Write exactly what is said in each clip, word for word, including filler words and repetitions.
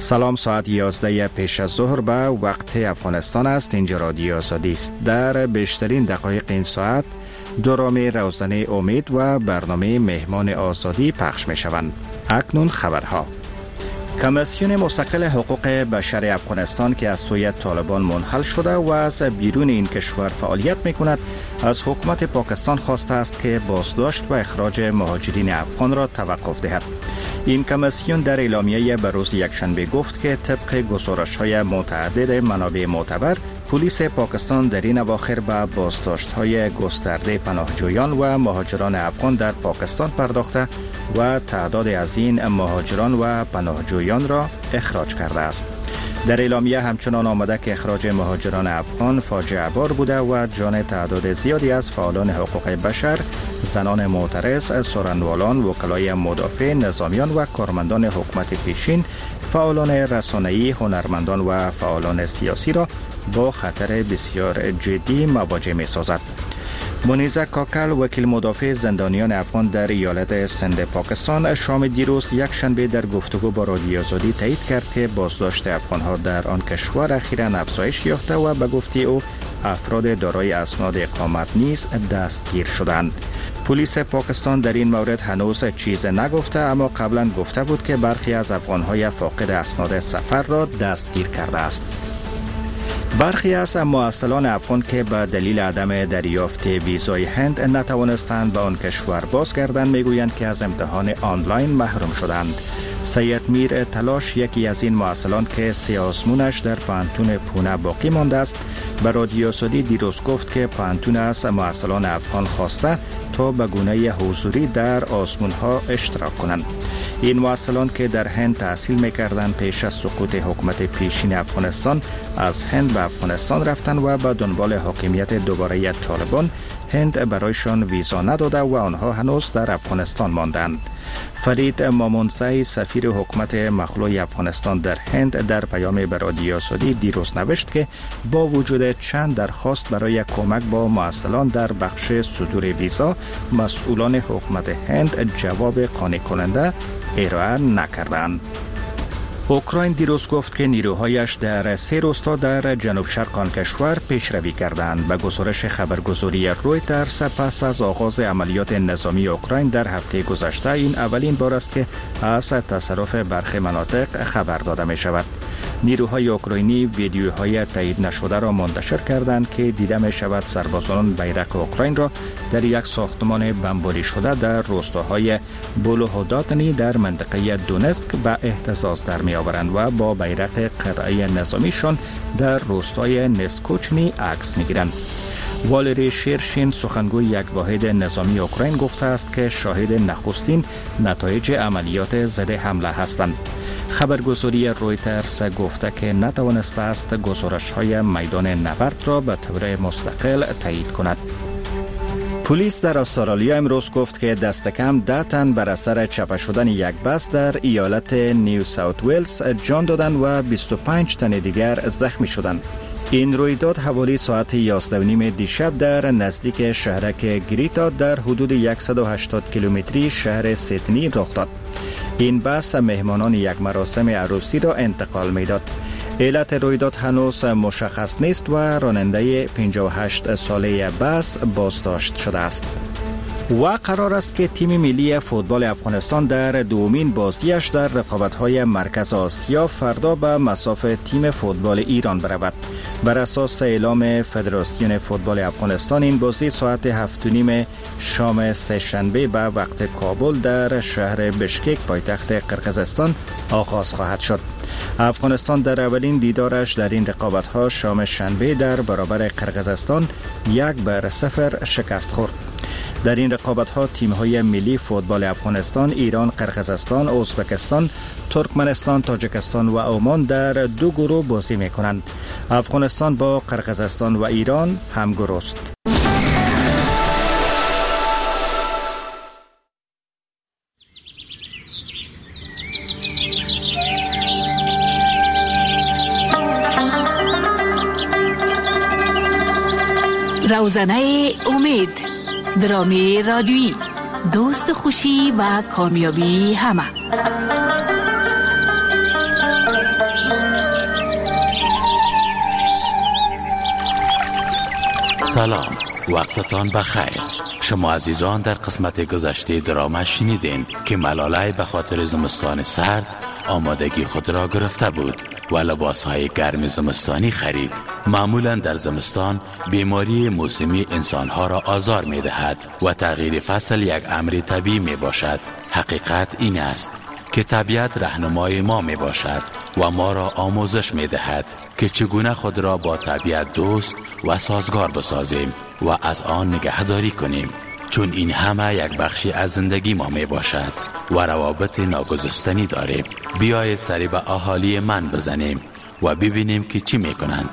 سلام، ساعت یازده پیش از ظهر به وقت افغانستان است. اینجا رادیو آزادی است. در بیشترین دقایق این ساعت دوران روزانه امید و برنامه مهمان آزادی پخش می شوند. اکنون خبرها. کمیسیون مستقل حقوق بشر افغانستان که از سوی طالبان منحل شده و از بیرون این کشور فعالیت می کند، از حکومت پاکستان خواسته است که بازداشت و اخراج مهاجرین افغان را توقف دهد. این کمیسیون در اعلامیه به روز یکشنبه گفت که طبق گزارش‌های متعدد منابع معتبر، پلیس پاکستان در این اواخر به بازداشت‌های گسترده پناهجویان و مهاجران افغان در پاکستان پرداخته و تعداد از این مهاجران و پناهجویان را اخراج کرده است. در اعلامیه همچنان آمده که اخراج مهاجران افغان فاجعه بار بوده و جان تعداد زیادی از فعالان حقوق بشر، زنان معترض، سخنرانان، وکلای مدافع، نظامیان و کارمندان حکومت پیشین، فعالان رسانه‌ای، هنرمندان و فعالان سیاسی را با خطر بسیار جدی مواجه می‌سازد. منیزه کاکل، وکیل مدافع زندانیان افغان در ایالت سند پاکستان، شام دیروز یک شنبه در گفتگو با رادیو آزادی تایید کرد که بازداشت افغان‌ها در آن کشور اخیراً افزایش یافته و به گفته او افراد دارای اسناد اقامت نیز دستگیر شدند. پلیس پاکستان در این مورد هنوز چیز نگفته، اما قبلا گفته بود که برخی از افغان‌های فاقد اسناد سفر را دستگیر کرده است. برخی از معسلان افغان که به دلیل عدم دریافت ویزای هند نتوانستند به آن کشور بازگردند میگویند که از امتحان آنلاین محروم شدند. سید میر تلاش، یکی از این معسلان که سه آزمونش در پانتون پونه باقی مانده است، به رادیو آزادی دیروز گفت که پانتون از معسلان افغان خواسته تا به گونه حضوری در آزمونها اشتراک کنند. این معسلان که در هند تحصیل میکردند پیش از سقوط حکومت پیشین افغانستان از هند به افغانستان رفتند و به دنبال حاکمیت دوباره طالبان هند برایشان ویزا نداده و آنها هنوز در افغانستان ماندند. فرید مامونزی، سفیر حکومت مخلوع افغانستان در هند، در پیام به رادیو آزادی دیروز نوشت که با وجود چند درخواست برای کمک با معسلان در بخش صدور ویزا، مسئولان حکومت هند جواب قانع کننده ارائه نکردند. اوکراین دیروز گفت که نیروهایش در سه روستا در جنوب شرق آن کشور پیشروی کردند. به گزارش خبرگزاری رویترز، پس از آغاز عملیات نظامی اوکراین در هفته گذشته، این اولین بار است که از تصرف برخی مناطق خبر داده می شود. نیروهای اوکراینی ویدیوهای تایید نشده را منتشر کردند که دیده می شود سربازان بیرق اوکراین را در یک ساختمان بمباری شده در روستاهای بولوهوداتنی در منطقه دونسک به اهتزاز در می آورند و با بیرق قطعه نظامیشان در روستای نسکوچنی عکس می گیرند. والری شیرشین، سخنگوی یک واحد نظامی اوکراین، گفته است که شاهد نخستین نتایج عملیات ضد حمله هستند. خبرگزاری رویترز گفته که نتوانسته است گزارش‌های میدان نبرد را به طور مستقل تایید کند. پلیس در استرالیا امروز گفت که دست کم ده تن بر اثر چپه شدن یک بس در ایالت نیو ساوت ویلز جان دادند و بیست و پنج تن دیگر زخمی شدند. این رویداد حوالی ساعت یازده و نیم دیشب در نزدیک شهرک گریتا در حدود صد و هشتاد کیلومتری شهر سیدنی رخ داد. این بس مهمانان یک مراسم عروسی را انتقال می‌داد. علت رویداد هنوز مشخص نیست و راننده پنجاه و هشت ساله بس بازداشت شده است. و قرار است که تیم ملی فوتبال افغانستان در دومین بازیش در رقابت‌های مرکز آسیا فردا به مصاف تیم فوتبال ایران برود. بر اساس اعلام فدراسیون فوتبال افغانستان، این بازی ساعت هفت و نیم شام سه‌شنبه به وقت کابل در شهر بشکک پایتخت قرقیزستان آغاز خواهد شد. افغانستان در اولین دیدارش در این رقابت‌ها شام شنبه در برابر قرقیزستان یک بر صفر شکست خورد. در این رقابت‌ها تیم‌های ملی فوتبال افغانستان، ایران، قرقیزستان، ازبکستان، ترکمنستان، تاجیکستان و عمان در دو گروه بازی می‌کنند. افغانستان با قرقیزستان و ایران همگروه است. روزنه امید، درامی رادیویی، دوست خوشی و کامیابی همه. سلام، وقتتان بخیر. شما عزیزان در قسمت گذشته دراما شنیدین که ملاله به خاطر زمستان سرد آمادگی خود را گرفته بود و لباسهای گرم زمستانی خرید. معمولا در زمستان بیماری موسمی انسانها را آزار می دهد و تغییر فصل یک امر طبیعی می باشد. حقیقت این است که طبیعت رهنمای ما می باشد و ما را آموزش می دهد که چگونه خود را با طبیعت دوست و سازگار بسازیم و از آن نگهداری کنیم، چون این همه یک بخشی از زندگی ما می باشد و روابط ناگسستنی داریم. بیایید سری به اهالی من بزنیم و ببینیم که چی می کنند.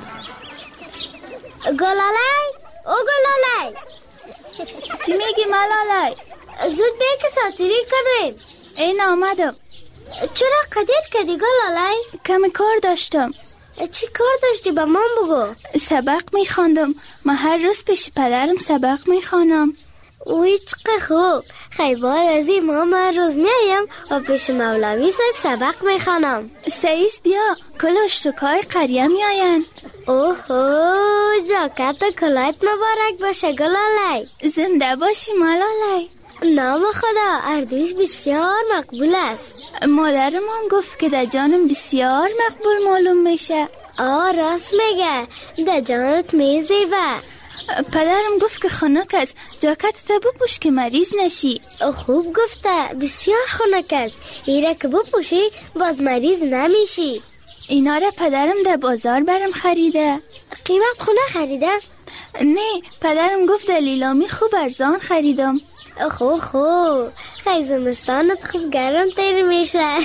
گلالای، او گلالای، چی میگی ملالای؟ زود بیا که ساتیری کنیم. این آمدم. چرا قدیر کردی گلالای؟ کمی کار داشتم. چی کار داشتی به من بگو؟ سبق میخواندم. من هر روز پیش پدرم سبق میخوانم. اوی چقدر خوب. خیلی بعد از این ما هر روز میایم و پیش مولوی صاحب سبق میخوانم. سعیس بیا، کل اشتکای قریه میاین. اوهو، جاکت و کلایت مبارک باشه گلالای. زنده باشی ملالای. نام خدا، اردوش بسیار مقبول است. مادرم هم گفت که در جانم بسیار مقبول معلوم میشه. آه راست میگه، در جانت میزیبه. پدرم گفت که خنک است، جاکت تا بپوش که مریض نشی. خوب گفته، بسیار خنک است. ایره که بپوشی باز مریض نمیشی. اینا را پدرم در بازار برم خریده. قیمت خونه خریده؟ نه، پدرم گفت در لیلامی خوب ارزان خریدم. خو خو خیلی زمستانت خوب گرم تیر میشه.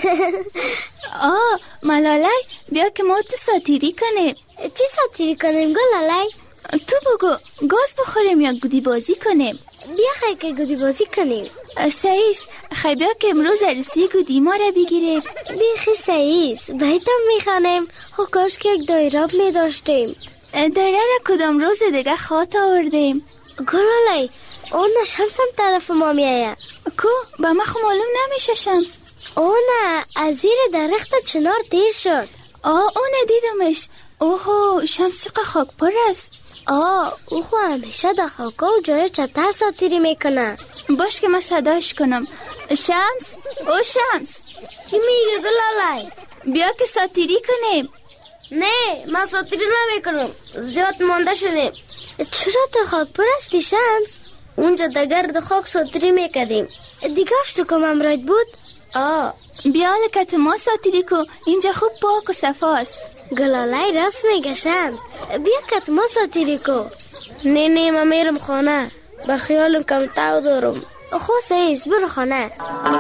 آه ملالای، بیا که ما تو ساتیری کنیم. چی ساتیری کنیم گلالای؟ تو بگو، گاز بخوریم یا گودی بازی کنیم؟ بیا خیلی که گودی بازی کنیم. سعیس، خیلی بیا که امروز عروسی گودی ما را بگیریم. بیخی سعیس، بایتم میخوانیم. خو کاش که یک دایراب میداشتیم. دایره را کدام روز دیگه خواهد آوردیم. گلالای، اون نه شمس هم طرف ما میایه. کو؟ با ما خو معلوم نمیشه شمس. او نه، از زیر درخت چنار دیر شد. آه اون دیدمش. اوهو، شمس چقدر خاک پر است. آه او خو همیشه در خاکا و جای چتر ساتیری میکنه. باش که من صداش کنم. شمس، او شمس. چی میگه گلالای؟ بیا که ساتیری کنیم. نه، من ساتیری نمیکنم، زیاد مانده شدیم. چرا تو خاک پر استی شمس؟ اونجا در گرد خاک ساتیری میکردیم. دیگرش تو کم امراید بود؟ آه بیا لکت ما ساتیری کو، اینجا خوب پاک و صفاست. گلالای راست میگه شمس، بیا کت ما ساتیری کو. نه نه، من میرم خانه، به خیالم کم تاو دارم. خو سعیس برو خانه.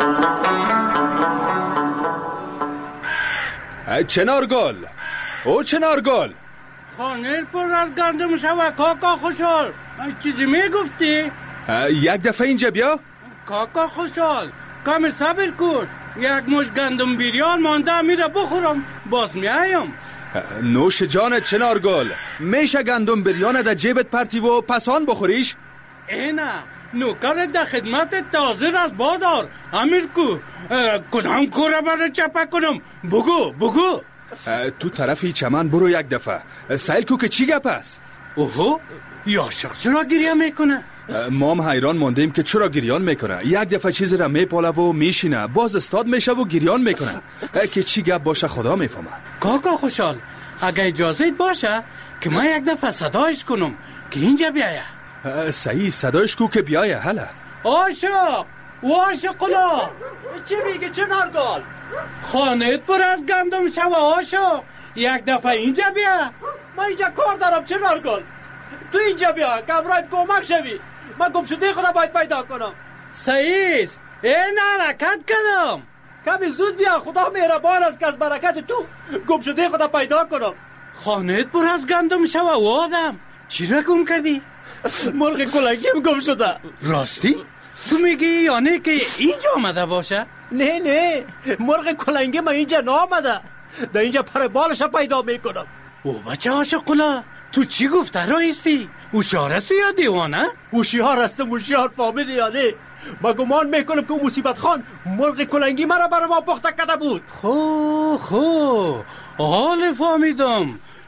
چنارگل، او چنارگل، خانه پر از گندم شوه. کاکا خوشحال، چیزی میگفتی؟ یک دفعه اینجا بیا. کاکا خوشحال، کم صبر کن، یک مش گندم بیریال مانده، میره بخورم باز میایم. نوش جانت چنارگل، میشه گندم بریان در جیبت پرتی و پسان بخوریش؟ اینا نوکرت در خدمت تازر از بادار. امیر کو کدام کوره برای چپه کنم؟ بگو بگو. تو طرفی چمن برو یک دفعه، سیل کو که چی گپ است؟ اوهو، یاشق چرا گریه میکنه؟ ما هم حیران موندیم که چرا گریان میکنه. یک دفعه چیزی را میپاله و میشینه، باز استاد میشه و گریان میکنه. که چی گپ باشه خدا میفهمه. کاکا خوشحال، اگه اجازه باشه که من یک دفعه صدایش کنم که اینجا بیایه. صحیح، صدایش کو که بیایه. هلا عاشق و عاشقلا. چی میگه چنارگل؟ خانهت پر از گندم شوه عاشق، یک دفعه اینجا بیا. من اینجا کار دارم چنارگل، تو اینجا بیا که امرایت کمک شوی. من گم شده خدا باید پیدا کنم. سعیس، این حرکت کردم. کمی زود بیا، خدا مهربان است که از برکت تو گم شده خدا پیدا کنم. خانهت پر از گندم شوه و آدم، چی را گم کردی؟ مرغ کلنگیم گم شده. راستی؟ تو میگی یا نه که اینجا آمده باشه؟ نه نه، مرغ کلنگی من اینجا نامده، در اینجا پر بالش پیدا میکنم. او بچه عاشقلا، تو چی گفته رایستی؟ هوشیار هستی یا دیوانه؟ هوشیار هستم، هوشیار فهمیدی یا نه؟ من گمان میکنم که مصیبت خان مرغ کلنگی مرا برای ما پخته کرده بود. خو خو حال فهمیدم.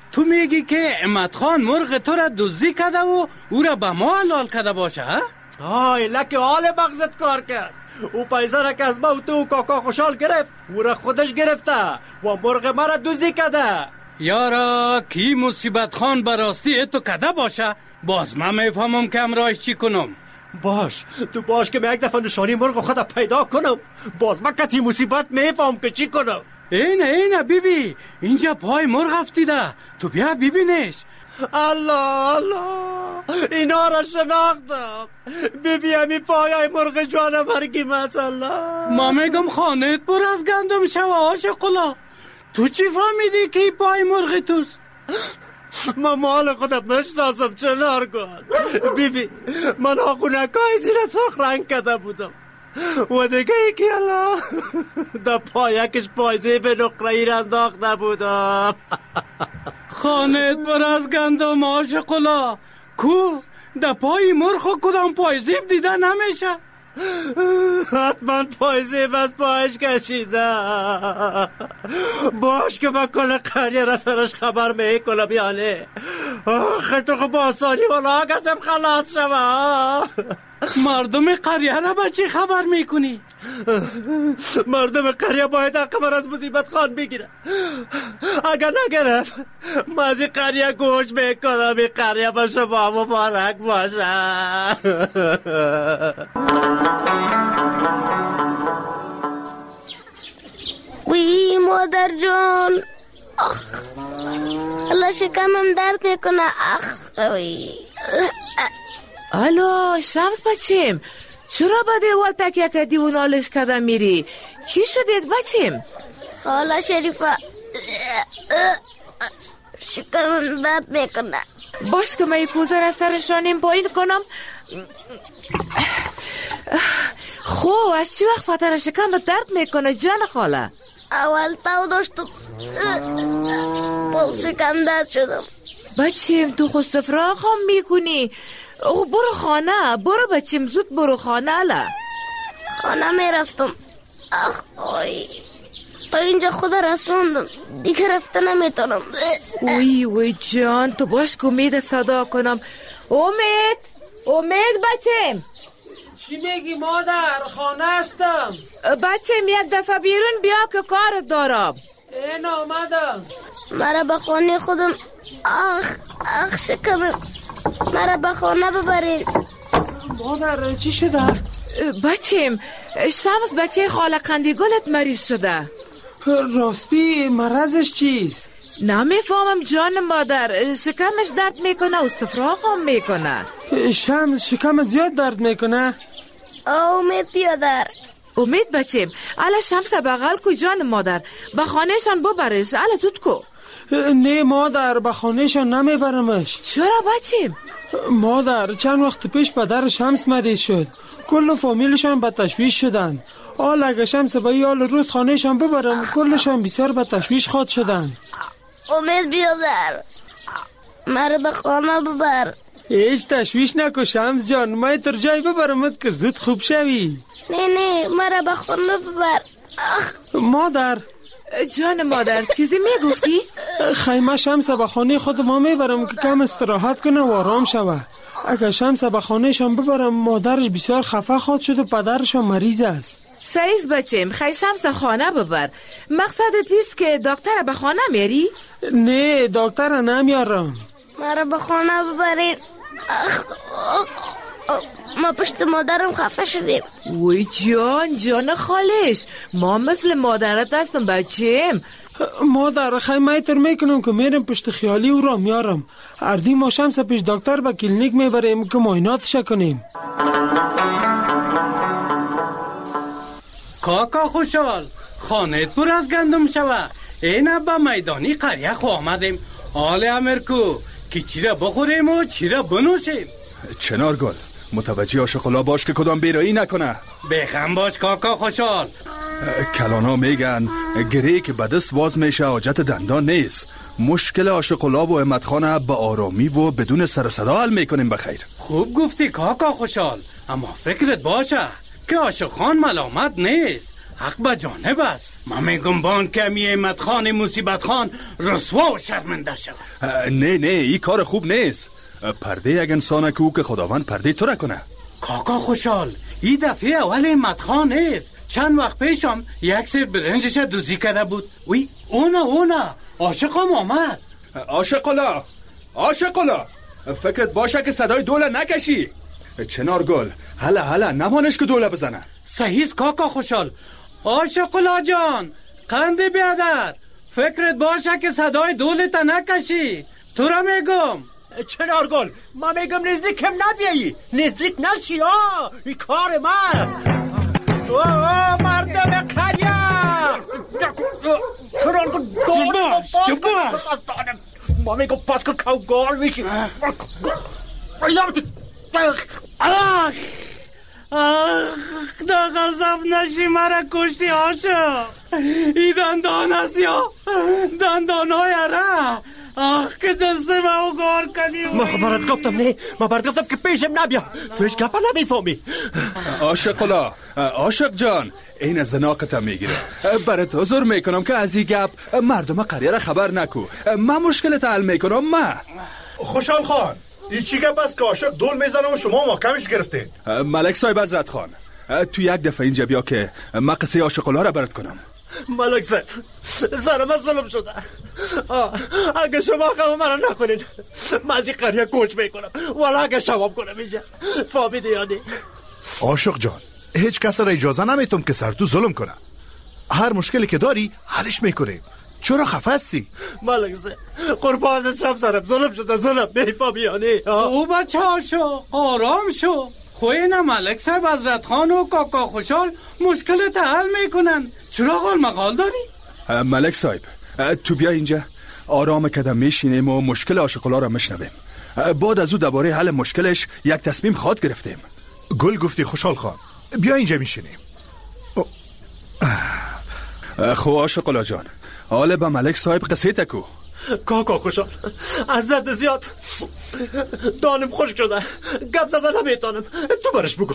تو میگی که امت خان مرغ تو را دزدی کرده و او را به ما حلال کرده باشه ها؟ آی لکه حال مغزت کار کرد. او پیسه را که از ما و تو و کاکا خوشحال گرفت، او را خودش گرفته و مرغ ما را دزدی کرده. یارا کی مصیبت خان براستی تو کرده باشه، باز من میفهمم که امرایش چی کنم. باش تو باش که من یک دفعه نشانی مرغ خود پیدا کنم، باز من کتی مصیبت میفهم که چی کنم. اینه اینه بیبی، اینجا پای مرغ افتیده، تو بیا ببینش. الله الله، اینا را شناختم. بیبی همی پای مرغ جوان مرگی مثلا. ما میگم خانت پر از گندم شوه عاشقلا، تو چی فهمیدی که ای پای مرغ توست؟ من مال خودم مشناسم چنار کن. بیبی من آقونکای زیر سرخ رنگ کده بودم و دیگه یکی الله دا پایکش پایزه به نقرهی را انداخته بودم. خانت پر از گندم عاشقلا، کو دا پای مرغ کدام پایزیب دیده نمیشه؟ حتما پایزیب از پایش کشیده. باش که من کل قریه را سرش خبر میکنم یعنی آخه تو خب آسانی والا کسیم خلاص شما. مردم قریه را با چی خبر میکنی؟ مردم قریه باید خبر از مصیبت خان بگیره. اگر نگرفت من از این قریه گوش میکنم. این قریه با شما مبارک باشه. وی مادر جان، آخ الله شکمم درد میکنه. آخ وی. الو شمس بچیم، چرا با دیوال تکیه کردی و نالش کردم میری؟ چی شدید بچیم؟ خاله شریفه شکمم درد میکنه. باش که من کوزه را سرشانیم پایین کنم. خو از چی وقت فتر شکم درد میکنه جان خاله؟ اول تاو داشتم باز شکم درد شدم. بچیم تو خود سفراغ هم میکنی؟ برو خانه، برو بچیم زود برو خانه. الا خانه میرفتم. اخ آی تا اینجا خود رسوندم دیگه رفته نمیتونم. وی وی جان تو باش که امید صدا کنم. امید امید بچیم. چی میگی مادر؟ خانه هستم. بچیم یک دفعه بیرون بیا که کار دارم. این آمدم. مرا به خانه خودم. آخ آخ شکمم، مرا به خانه ببرین. مادر چی شده؟ بچیم شمس بچه خاله قندیگلت مریض شده. راستی مرضش چیست؟ نمیفهمم جان مادر، شکمش درد میکنه و استفراغ هم میکنه. شمس شکمت زیاد درد میکنه؟ امید بیادر. امید بچیم الا شمس بغل کو جان مادر، به خانهشان ببرش. الا زود کو. نه مادر به خانهشان نمیبرمش. چرا بچیم؟ مادر چند وقت پیش پدر شمس مریض شد، کل فامیلشان به تشویش شدن. حال اگه شمس به یال روز خانهشان ببرم کلشان بسیار به تشویش خواد شدن. امید بیادر مرا به خانه ببر. هیچ تشویش نکن شمس جان، من تر جای ببرمت که زود خوب شوی. نه نه مرا به خانه ببر. مادر جان مادر چیزی میگفتی؟ خیمه شمس به خانه خود ما میبرم که کم استراحت کنه و آرام شوه. اگه شمس به خانهشان ببرم مادرش بسیار خفه خواد شد و پدرشان مریض است. سعیز بچیم خی شمس خانه ببر. مقصدت است که دکتر به خانه میری؟ نه دکتر نمیارم. مرا به خانه ببرین. ما پشت مادرم خفه شدیم. وی جان جان خالش، ما مثل مادرت هستم بچیم. مادر خیمه تر میکنم که میرم پشت خیالی او را میارم. اردی ما شمس پیش دکتر به کلینیک میبریم که معایناتش کنیم. کاکا خوشحال، خانت پر از گندم شوه. این با میدانی قریه خو آمدیم. حال امرکو که چی را بخوریم و چی را بنوشیم. چنارگل متوجه عاشقلا باش که کدام بیرایی نکنه. بخم باش کاکا خوشحال. کلانا میگن گری که به دست واز میشه حاجت دندان نیست. مشکل عاشقلا و امتخانه به آرامی و بدون سر صدا حل میکنیم. بخیر خوب گفتی کاکا خوشحال، اما فکرت باشه که عاشقان ملامت نیست. حق به جانب است. من میگم بان که می احمد خان مصیبت خان رسوا و شرمنده شود. نه نه این کار خوب نیست. پرده یک انسانه که او که خداوند پرده تو را کنه. کاکا خوشحال این دفعه اول احمد خان نیست. چند وقت پیشم یک سر برنجش دوزی کرده بود. وی اونا اونا عاشقم آمد. عاشقلا عاشقلا فکرت باشه که صدای دوله نکشی. چنار گل هلا هلا نمانش که دوله بزنه. صحیح کاکا خوشحال. عاشقلا جان قند بیادر فکرت باشه که صدای دوله تا نکشی. تو را میگم چنار گل ما میگم نزدیک هم نبیایی، نزدیک نشی. آه این کار ماست. اوه مردم قریا چنار گل باش چه باش ما میگم پاس که کوگال میشی. آخ آخ دا غضب نشی مرا کشتی عاشق. ای دندان است یا دندان های را. آخ که دست ما گار کنی. ما برات گفتم نه، ما برات گفتم که پیشم نبیا. تو هیچ گپا نمیفهمی. عاشقلا عاشق جان این زناقت میگیره. برات حضور میکنم که از این گپ مردم قریه را خبر نکو. من مشکلت حل میکنم. ما خوشحال خان این چی گپ است که عاشق دول میزنه و شما محکمش گرفتید؟ ملک صاحب حضرت خان تو یک دفعه اینجا بیا که من قصه عاشقلا را برات کنم. ملک صاحب سرم ظلم شده. اگه شما خواهم مرا نکنین من از این قریه کوچ میکنم ولی اگه شواب کنم اینجا فهمیدی یا نه؟ عاشق جان هیچ کس را اجازه نمیتم که سر تو ظلم کنه. هر مشکلی که داری حلش میکنیم. چرا خفه هستی؟ ملک صاحب قربان شم سرم ظلم شده. ظلم میفهمی یا نه؟ او بچه عاشق آرام شو. خوینه ملک صاحب حضرت خان و کاکا خوشحال مشکلت حل میکنن. چرا قال مقال داری؟ ملک صاحب تو بیا اینجا آرام کدم میشینیم و مشکل عاشقلا را مشنویم. بعد از او درباره حل مشکلش یک تصمیم خواهد گرفتیم. گل گفتی خوشحال خان بیا اینجا میشینیم. خو عاشقلا جان حالا به ملک صاحب قصه تکو. کاکا خوشحال از درد زیاد دانم خشک شده گپ زدن نمیتونم. تو برش بگو.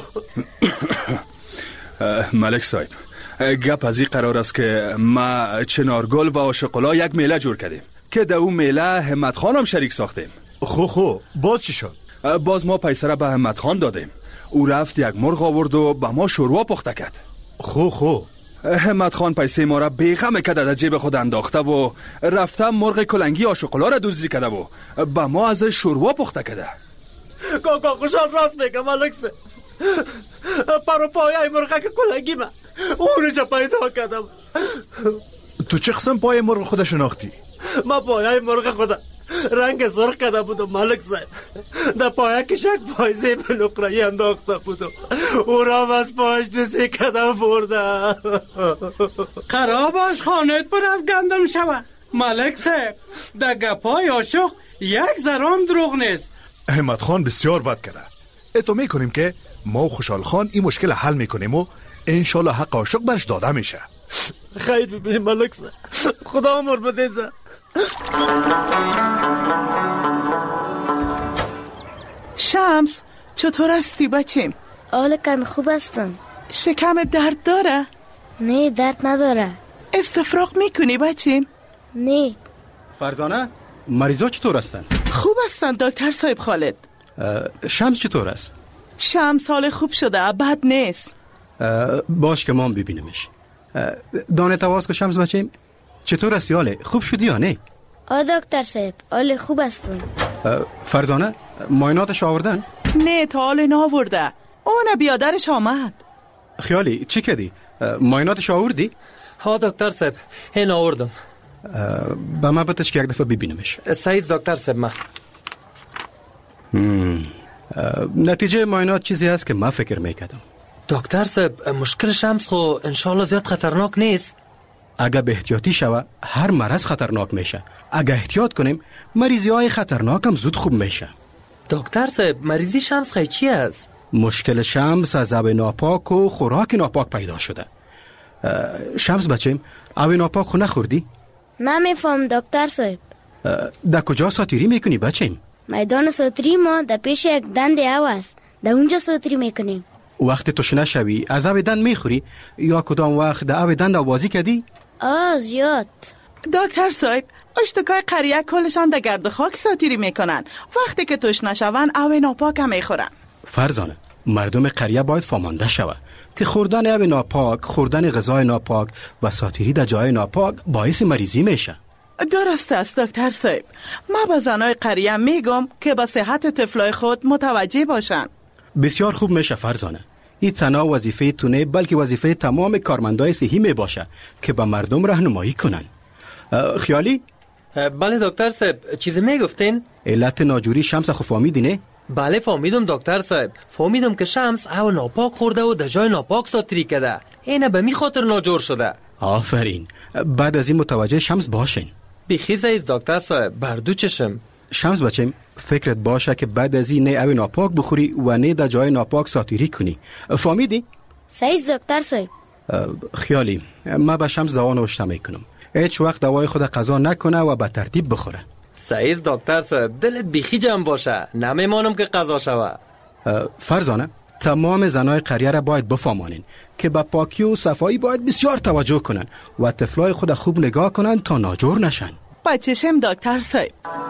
ملک صاحب گپ از این قرار است که ما چنارگل و عاشقلا یک میله جور کردیم که در اون میله همت خان هم شریک ساختیم. خو خو باز چی شد؟ باز ما پیسره به همت خان دادیم. او رفت یک مرغ آورد و به ما شوروا پخته کرد. خو خو همت خان پیسه ما را بیغم کرده در جیب خود انداخته و رفته مرغ کلنگی عاشقلا را دزدی کرده و به ما از شوروا پخته کرده. کاکا خوشحال راست میگه ملک صاحب. پرو پایه مرغ کلنگی من اون جا پیدا کردم. تو چه قسم پای مرغ خود شناختی؟ ما پایه مرغ خود رنگ سرخ کرده بودم ملک صاحب. در پایه کشک پایزه به نقرهی انداخته بودم. او را از پایش بسی کرده برده. خراباش خانت پر از گندم شود. ملک صاحب در گپای عاشق یک ذرام دروغ نیست. احمد خان بسیار بد کرده. اتو میکنیم که ما و خوشحال خان این مشکل حل میکنیم و انشالله حق عاشق برش داده میشه. خیر ببینیم ملک صاحب. خدا عمر بده. شمس چطور هستی بچیم؟ حال کمی خوب هستم. شکم درد داره؟ نه درد نداره. استفراغ میکنی بچیم؟ نه. فرزانه مریضا چطور هستن؟ خوب هستن دکتر صاحب خالد. شمس چطور است؟ شمس حال خوب شده بد نیست. باش که ما هم ببینیمش. دانه تواز که شمس بچیم چطور هستی؟ حاله خوب شدی یا نه؟ آ دکتر صاحب حال خوب هستم. فرزانه معایناتش آوردن؟ نه تا حال ناورده. اون بیادرش آمد. خیالی چی کردی؟ معایناتش آوردی؟ ها دکتر صاحب هین آوردم. با ما بتش که یک دفعه ببینمش. سعید دکتر صاحب ما نتیجه معاینات چیزی هست که ما فکر میکردم. دکتر صاحب مشکل شمس خو انشالله زیاد خطرناک نیست. اگه به احتیاطی شوه هر مرض خطرناک میشه. اگه احتیاط کنیم مریضی های خطرناک هم زود خوب میشه. دکتر صاحب مریضی شمس خیلی چی است؟ مشکل شمس از آب ناپاک و خوراک ناپاک پیدا شده. شمس بچیم آب ناپاک خو نخوردی؟ نمیفهم دکتر صاحب. در کجا ساتیری میکنی بچیم؟ میدان ساتری ما در پیش یک دنده او است. در اونجا ساتری میکنیم. وقت تشنه شوی از آب دند میخوری یا کدام وقت در آب دند بازی کردی؟ آه زیاد. دکتر صاحب اشتکای قریه کلشان در گرد خاک ساتیری میکنن. وقتی که تشنه شون آب ناپاک هم میخورن. فرزانه مردم قریه باید فامانده شود که خوردن آب ناپاک، خوردن غذای ناپاک و ساتیری در جای ناپاک باعث مریضی میشه. درست است دکتر صاحب. ما به زنای قریه میگم که به صحت طفلای خود متوجه باشن. بسیار خوب میشه فرزانه. این تنها وظیفه تونه بلکه وظیفه تمام کارمندای صحی می باشه که به مردم راهنمایی کنن. خیالی؟ بله دکتر صاحب، چیزی میگفتین؟ علت ناجوری شمس خو فهمیدی نه؟ بله فهمیدم دکتر صاحب. فهمیدم که شمس او ناپاک خورده و در جای ناپاک ساتری کرده. اینه به می خاطر ناجور شده. آفرین. بعد از این متوجه شمس باشین. بیخی زیست دکتر صاحب، بردو چشم. شمس بچم فکرت باشه که بعد از این نه او ناپاک بخوری و نه در جای ناپاک ساتیری کنی. فهمیدی؟ صحیح دکتر صاحب. خیالی ما به شمس دوا نوشته میکنم. هیچ وقت دوای خود قضا نکنه و به ترتیب بخوره. صحیح دکتر صاحب، دلت بیخی جمع باشه. نمیمانم که قضا شوه. فرزانه تمام زنای قریه را باید بفهمانین که به پاکی و صفایی باید بسیار توجه کنن و طفلای خود خوب نگاه کنن تا ناجور نشن. بچشم دکتر صاحب.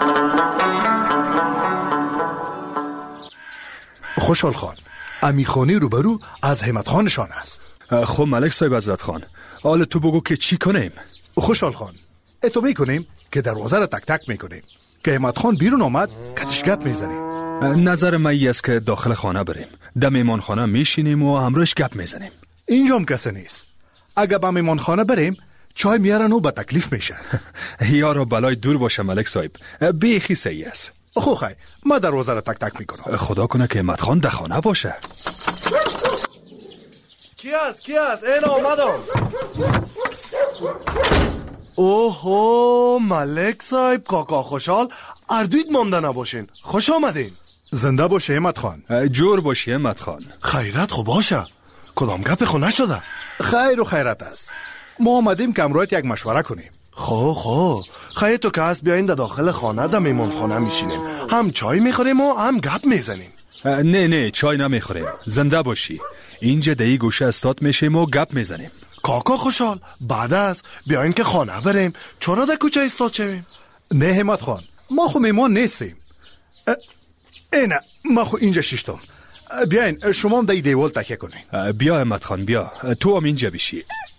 خوشحال خان امیخانی روبرو از همت خانشان است. خب ملک صاحب حضرت خان، حال تو بگو که چی کنیم؟ خوشحال خان اتو میکنیم که دروازه را تک تک میکنیم که همت خان بیرون آمد کتشگت میزنیم. نظر من ای است که داخل خانه بریم، در میمان خانه میشینیم و همراهش گپ میزنیم. اینجا هم کسی نیست. اگه به میمان خانه بریم چای میارن و به تکلیف میشن. یارو بلای دور باشه ملک صاحب، بیخی صحیح است. خو خی ما دروازه را تک تک میکنم. خدا کنه که همت خان در خانه باشه. کی است کی است؟ این آمدم. اوهو ملک صاحب، کاکا خوشحال، اردوید مانده نباشین. خوش آمدین. زنده باشه همت خان. جور باشی همت خان. خیرت خو باشه. کدام گپ خو نشده؟ خیر و خیرت است. ما آمدیم که امروز یک مشوره کنیم. خو خو خیر تو که هست بیاین در داخل خانه در میمون خانه میشینیم، هم چای میخوریم و هم گپ میزنیم. نه نه چای نمیخوریم، زنده باشی. اینجا دهی گوشه استاد میشیم و گپ میزنیم. کاکا خوشحال بعد از بیاین که خانه بریم، چرا در کوچه استاد شویم؟ نه همت خان ما خو میمان نیستیم. اینه ما خو اینجا ششتم. بیاین شما هم در دیوال تکیه کنین. بیا همت خان بیا، تو هم اینجا بشی.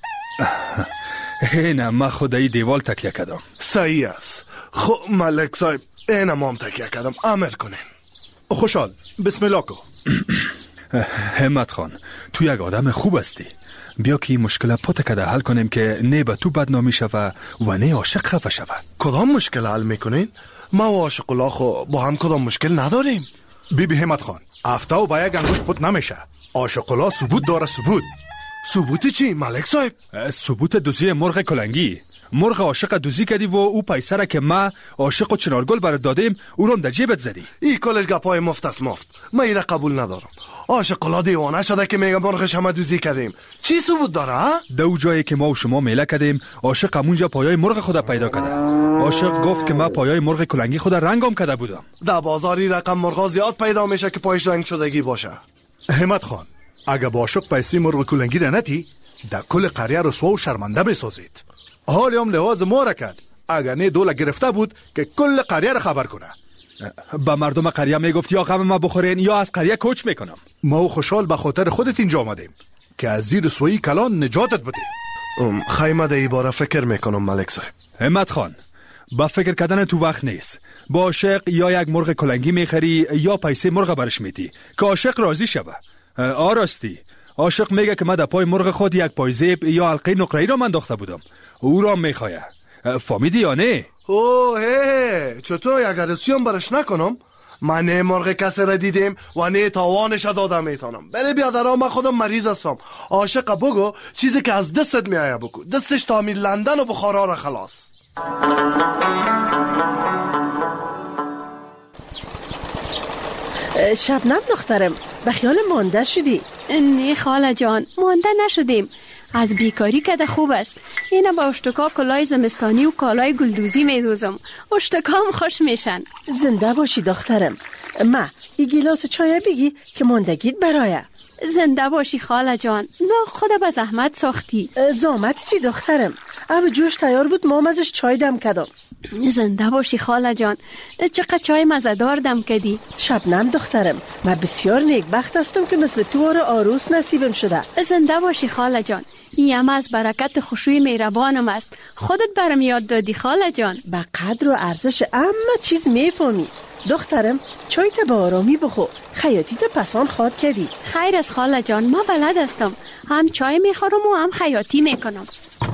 اینه ما خود در دیوال تکیه کردم. صحیح است. خو ملک صاحب اینه ما هم تکیه کردم، امر کنین. خوشحال بسم الله کو. همت خان تو یک آدم خوب هستی. بیا که این مشکل پاته کده حل کنیم که نه به تو بدنامی شوه و نه عاشق خفه شوه. کدام مشکل حل میکنین؟ ما و عاشق الله خو با هم کدام مشکل نداریم. بی بی همت خان افته و با یک انگوش پت نمیشه. عاشق الله ثبوت داره. ثبوت ثبوت چی ملک صاحب؟ ثبوت دوزی مرغ کلنگی. مرغ عاشق دوزی کردی و او پیسه را که ما عاشق و چنارگل برات دادیم او رو در جیبت زدی. این کلش گپای مفت است مفت. من ایره قبول ندارم. عاشق الله دیوانه شده که میگه مرغش همه دوزی کردیم. چی ثبوت داره ها؟ دو جایی که ما و شما میله کردیم عاشق همونجا پایای مرغ خود پیدا کرده. عاشق گفت که ما پایای مرغ کلنگی خود رنگام کرده بودم. در بازاری رقم مرغا زیاد پیدا میشه که پایش رنگ شدگی باشه. همت خان اگه با عاشق پیسه مرغ کلنگی را نتی در کل قریه رسوا و شرمنده میسازید. حالی هم لحاظ ما را کرد. اگر نه دوله گرفته بود که کل قریه را خبر کنه. با مردم قریه میگفت یا غم ما بخورین یا از قریه کوچ میکنم. ما و خوشحال به خاطر خودت اینجا آمدیم که از زیر رسوایی کلان نجاتت بدیم. خیمه ده ایباره فکر میکنم ملک صاحب. همت خان با فکر کردن تو وقت نیست. با عاشق یا یک مرغ کلنگی میخری یا پیسه مرغ برش میدی که عاشق راضی شوه. آراستی عاشق میگه که من در پای مرغ خود یک پایزیب یا حلقه نقره‌ای را انداخته بودم. او را میخواه. فهمیدی یا نه؟ اوه هی چطور یک رسیام برش نکنم؟ من نه مرغ کسی را دیدیم و نه تاوانش دادم میتونم. بله بیادرام من خودم مریض هستم. عاشق بگو چیزی که از دستت میایه بگو. دستش تامید لندن و بخارا را خلاص. شبنم دخترم به خیال مانده شدی؟ نه خاله جان مانده نشدیم. از بیکاری کده خوب است. اینه با اشتکا کلای زمستانی و کالای گلدوزی میدوزم. اشتکام خوش میشن. زنده باشی دخترم. ما ای گیلاس چای بگی که ماندگیت برایه. زنده باشی خاله جان. نه خود به زحمت ساختی. زحمت چی دخترم؟ اب جوش تیار بود مام ازش چای دم کدم. زنده باشی خاله جان. چقدر چای مزه‌دار دم کدی. شبنم دخترم، من بسیار نیکبخت هستم که مثل تو آره عروس نصیبم شده. زنده باشی خاله جان. این هم از برکت خوشوی مهربانم است. خودت برم یاد دادی خاله جان. به قدر و ارزش اما چیز میفهمی. دخترم چای تا به آرامی بخور. خیاطی تا پسان خواد کردی. خیر از خاله جان، ما بلد هستم. هم چای میخورم و هم خیاطی میکنم.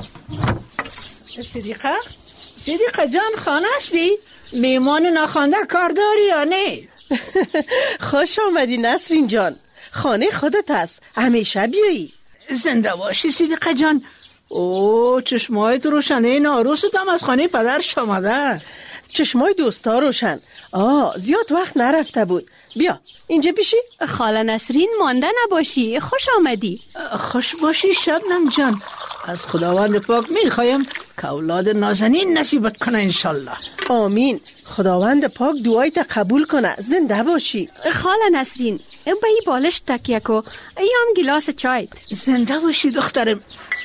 صدیقه؟ صدیقه جان خانه هستی؟ میمان ناخوانده کار داری یا نه؟ خوش آمدی نسرین جان. خانه خودت هست، همیشه بیایی. زنده باشی صدیقه جان. اوه چشمایت روشنه. این عروست هم از خانه پدرش آمده. چشمای دوستا روشن. آه زیاد وقت نرفته بود. بیا اینجا پیشی. خاله نسرین مانده نباشی. خوش آمدی. خوش باشی شبنم جان. از خداوند پاک میخوایم که اولاد نازنین نصیبت کنه انشالله. آمین. خداوند پاک دعایت قبول کنه. زنده باشی. خاله نسرین به این بالش تکیه کو. یا هم گلاس چای. زنده باشی دخترم.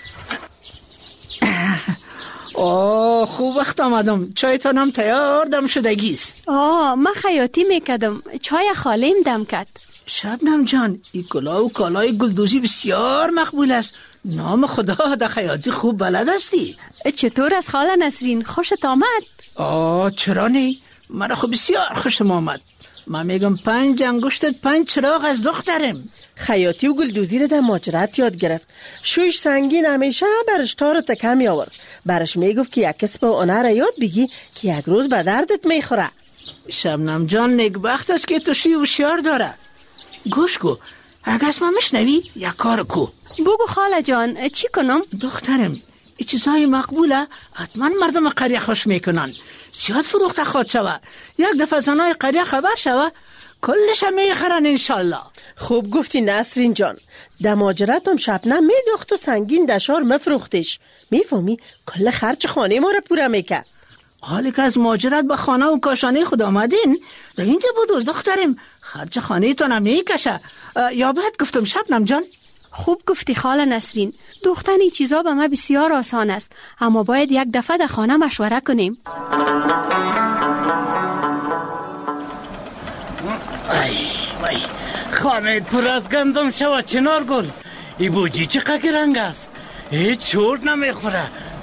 آه خوب وقت آمدم. چایتانم تیار دم شدگیست. آه من خیاطی میکدم. چای خالیم دم کد. شبنم جان این کلاه و کالای گلدوزی بسیار مقبول است. نام خدا در خیاطی خوب بلد هستی. چطور از خاله نسرین؟ خوشت آمد؟ آه چرا نه؟ من خب بسیار خوشم آمد. من میگم پنج انگشتت پنج چراغ از دخترم. خیاطی و گلدوزی رو در ماجرات یاد گرفت. شویش سنگین همیشه برش تارو تکمی آورد. برش میگفت که یک کسب و هنر یاد بگی که یک روز به دردت میخوره. شبنم جان نیکبخت است که تو شوی هوشیار داره. گوش کو، اگه اسمم میشنوی یک کار کو. بگو خاله جان چی کنم؟ دخترم این چیزهای مقبوله حتما مردم قریه خوش میکنن. زیاد فروخته خود شوه. یک دفعه زنای قریه خبر شوه کلش هم میخرن انشالله. خوب گفتی نسرین جان. دماجرت هم شبنم میدوخت و سنگین دشار مفروختش. میفهمی کل خرچ خانه ما رو پوره میکرد. حالی که از ماجرت به خانه و کاشانه خود آمدین در اینجا بودوز دخترم خرچ خانه تان هم میکشه. یا باید گفتم شبنم جان. خوب گفتی خاله نسرین. دوختن این چیزا به ما بسیار آسان است، اما باید یک دفعه در خانه مشوره کنیم. ای وای خانه پر از گندم شود چنار گل. ای بوجی چقدر رنگ است. هیچ چورت نمیخوره.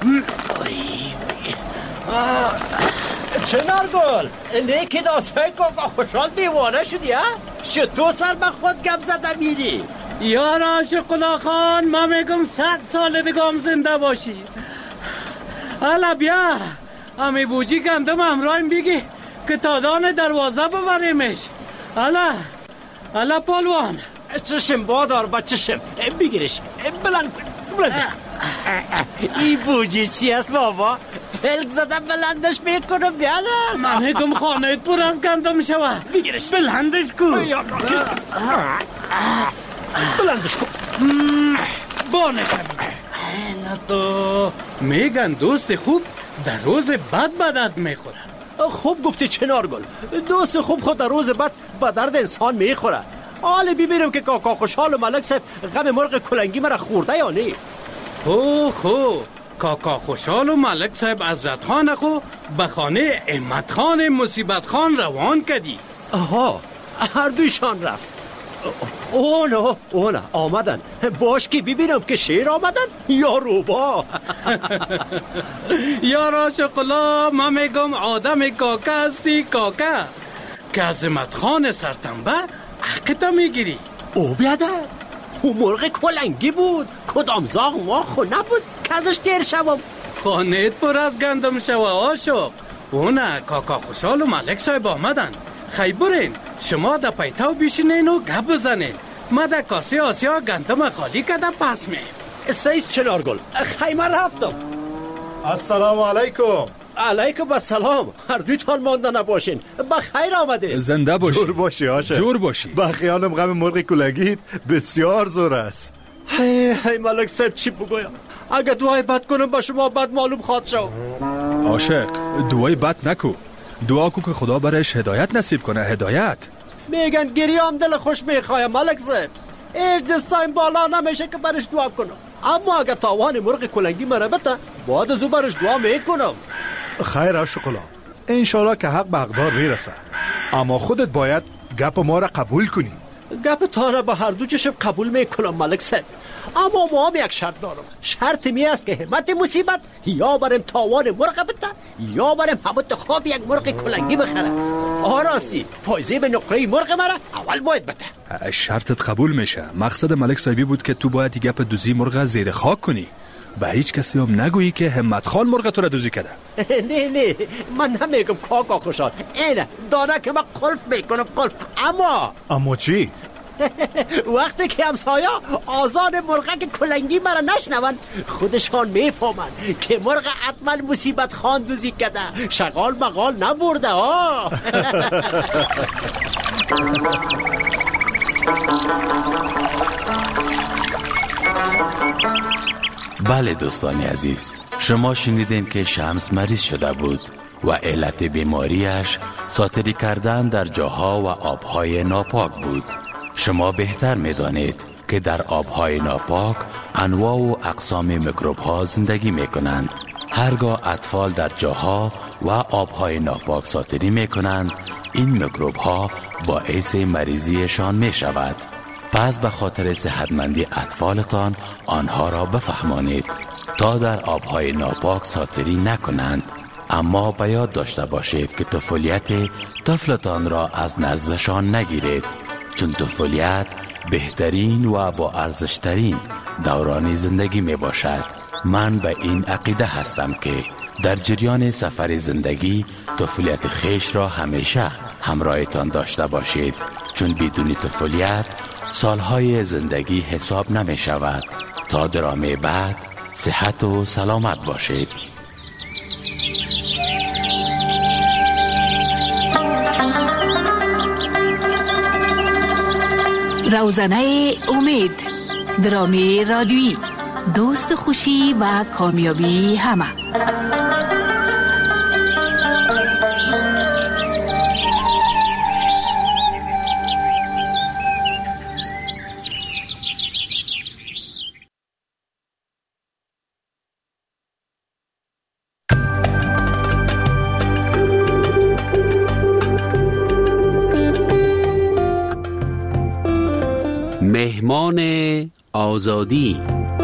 چنار گل نیکی داستای که خوشحال دیوانه شدی ها؟ شتو سر به خود گم زده میری؟ یارا شقلا خان ما میگم صد سال دیگه زنده باشی. حالا بیا امی بوجی گندم همراهیم بگی که تادان دروازه ببریمش. حالا حالا پالوان چشم بادار با چشم بگیرش بلند بلندش این بوجی چی است بابا؟ پلک زده بلندش میکنم بیادر. من میگم خانه پر از گندم شوه. بگیرش بلندش کن. بلندش کن. بانش میگه نه تو میگن دوست خوب در روز بد به درد میخوره. خوب گفتی چنار گل. دوست خوب خود در روز بد به درد انسان میخوره. حالا ببینم که کاکا خوشحال و ملک صاحب غم مرغ کلنگی مرا خورده یا نه. خو خو کاکا خوشحال و ملک صاحب حضرت خان خو به خانه احمد خان مصیبت خان روان کردی. آها هر دویشان رفت. اونا اونا آمدن. باش که ببینم که شیر آمدن یا روبا. یا را شقلا ما میگم آدم کاکا هستی کاکا که عظمت خان سرتنبه حقیقتا میگیری. او بیاده او مرغ کلنگی بود. کدام زاغ ما خو نبود که ازش دیر شوم. خانهت پر از گندم شوه آشق. اونا کاکا خوشحال و ملک صاحب آمدن. خی برین شما در پیتاو بیشینین و گپ بزنین. ما در کاسه آسیا گندم خالی کده پس می. سیز چنار گل خیمه رفتم. السلام علیکم. علیکم السلام. هر دوی تان مانده نباشین. بخیر آمده. زنده باشی. جور باشی آشه. جور باشی. با خیالم غم مرغ کلنگیت بسیار زور است. هی هی ملک صاحب چی بگویم؟ اگه دعای بد کنم با شما بد معلوم خواد شو. عاشق دعای بد نکو. دعا کو که خدا برایش هدایت نصیب کنه. هدایت میگن گریام دل خوش میخوایم ملک صاحب. هیچ دستایم بالا نمیشه که برش دعا کنم. اما اگه تاوان مرغ کلنگی مرا بده باید از او برش دعا میکنم. خیر عاشقلا، انشالله که حق به حقدار میرسه، اما خودت باید گپ ما را قبول کنی. گپ تا را به هر دو چشم قبول میکنم ملک صاحب، اما ما هم یک شرط دارم. شرط می است که همت مصیبت یا بریم تاوان مرغ بده یا بریم همت خواب یک مرغ کلنگی بخره. آراستی پایزه به نقره مرغ مرا اول باید بده. شرطت قبول میشه. مقصد ملک صاحبی بود که تو باید گپ دوزی مرغ زیر خاک کنی، به هیچ کسی هم نگویی که همت خان مرغ تو را دوزی کرده. نه نه من نمیگم کاکا خوشحال، اینه دانه که من قلف میکنم قلف. اما اما چی؟ وقتی که همسایه آزان مرغک کلنگی مرا نشنون خودشان میفهمن که مرغ حتما مصیبت خان دوزی کرده، شغال مغال نبرده ها. بله دوستان عزیز، شما شنیدین که شمس مریض شده بود و علت بیماریش ساتری کردن در جاها و آبهای ناپاک بود. شما بهتر میدانید که در آبهای ناپاک انواع و اقسام میکروب ها زندگی می کنند. هرگاه اطفال در جاها و آبهای ناپاک ساتری می کنند این میکروب ها باعث مریضیشان می شود. پس به خاطر صحتمندی اطفالتان آنها را بفهمانید تا در آبهای ناپاک ساتری نکنند. اما به یاد داشته باشید که طفولیت طفلتان را از نزدشان نگیرید، چون طفولیت بهترین و با ارزشترین دوران زندگی می باشد. من به این عقیده هستم که در جریان سفر زندگی طفولیت خیش را همیشه همراهتان داشته باشید، چون بدون طفولیت سالهای زندگی حساب نمی شود. تا درامه بعد صحت و سلامت باشید. روزنه امید، درامی رادیویی، دوست خوشی و کامیابی همه. مهمان آزادی.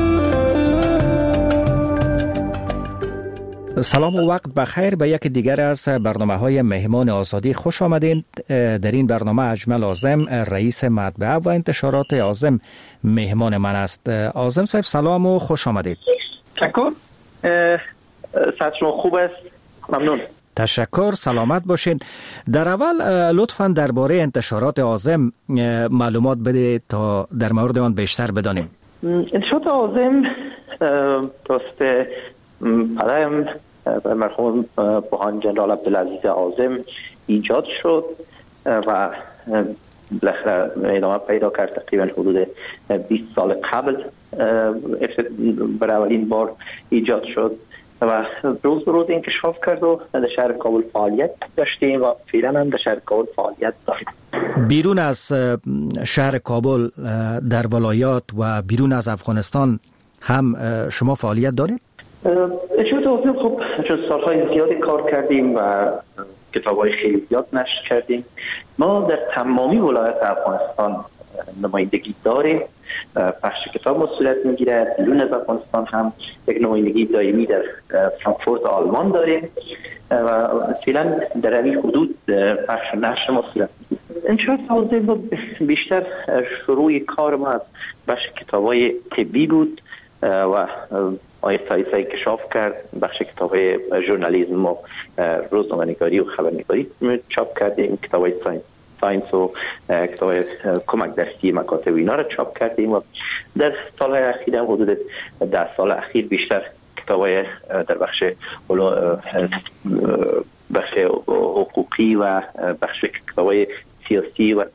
سلام و وقت بخیر به یک دیگر از برنامه های مهمان آزادی خوش آمدین. در این برنامه اجمل اعظم رئیس مطبعه و انتشارات اعظم مهمان من است. اعظم صاحب سلام و خوش آمدید. تشکر. صحت شما خوب است؟ ممنون. تشکر، سلامت باشین. در اول لطفاً درباره انتشارات اعظم معلومات بده تا در مورد آن بیشتر بدانیم. انتشارات اعظم توسط پدرم مرحوم بوهان جنرال عبدالعزیز اعظم ایجاد شد و بالاخره ادامه پیدا کرد. تقریبا حدود بیست سال قبل برای اولین بار ایجاد شد و روز به روز انکشاف کرد و در شهر کابل فعالیت داشتیم و فعلا هم در شهر کابل فعالیت داریم. بیرون از شهر کابل در ولایات و بیرون از افغانستان هم شما فعالیت دارید؟ انشاءالله اعظم خب چون سالهای زیادی کار کردیم و کتاب‌های خیلی زیاد نشر کردیم. ما در تمامی ولایات افغانستان نمایندگی داریم. پخش کتاب مسئولیت میگیره. بیرون از افغانستان هم یک نمایندگی دائمی در فرانکفورت آلمان داریم و فعلا در این حدود پخش و نشر مسئولیت میگیره. انشاءالله بیشتر شروع کار ما از بخش کتاب‌های طبی بود و آیسته آیسته انکشاف کرد. بخش کتاب‌های ژورنالیسم و روزنامه‌نگاری و خبرنگاری چاپ کردیم. کتاب‌های ساینس ساینس و کتاب کمک درسی مکاتب اینا رو چاپ کردیم و در سالهای اخیر هم حدود ده سال اخیر بیشتر کتابای در بخش بخش حقوقی و بخش کتابای سیاسی و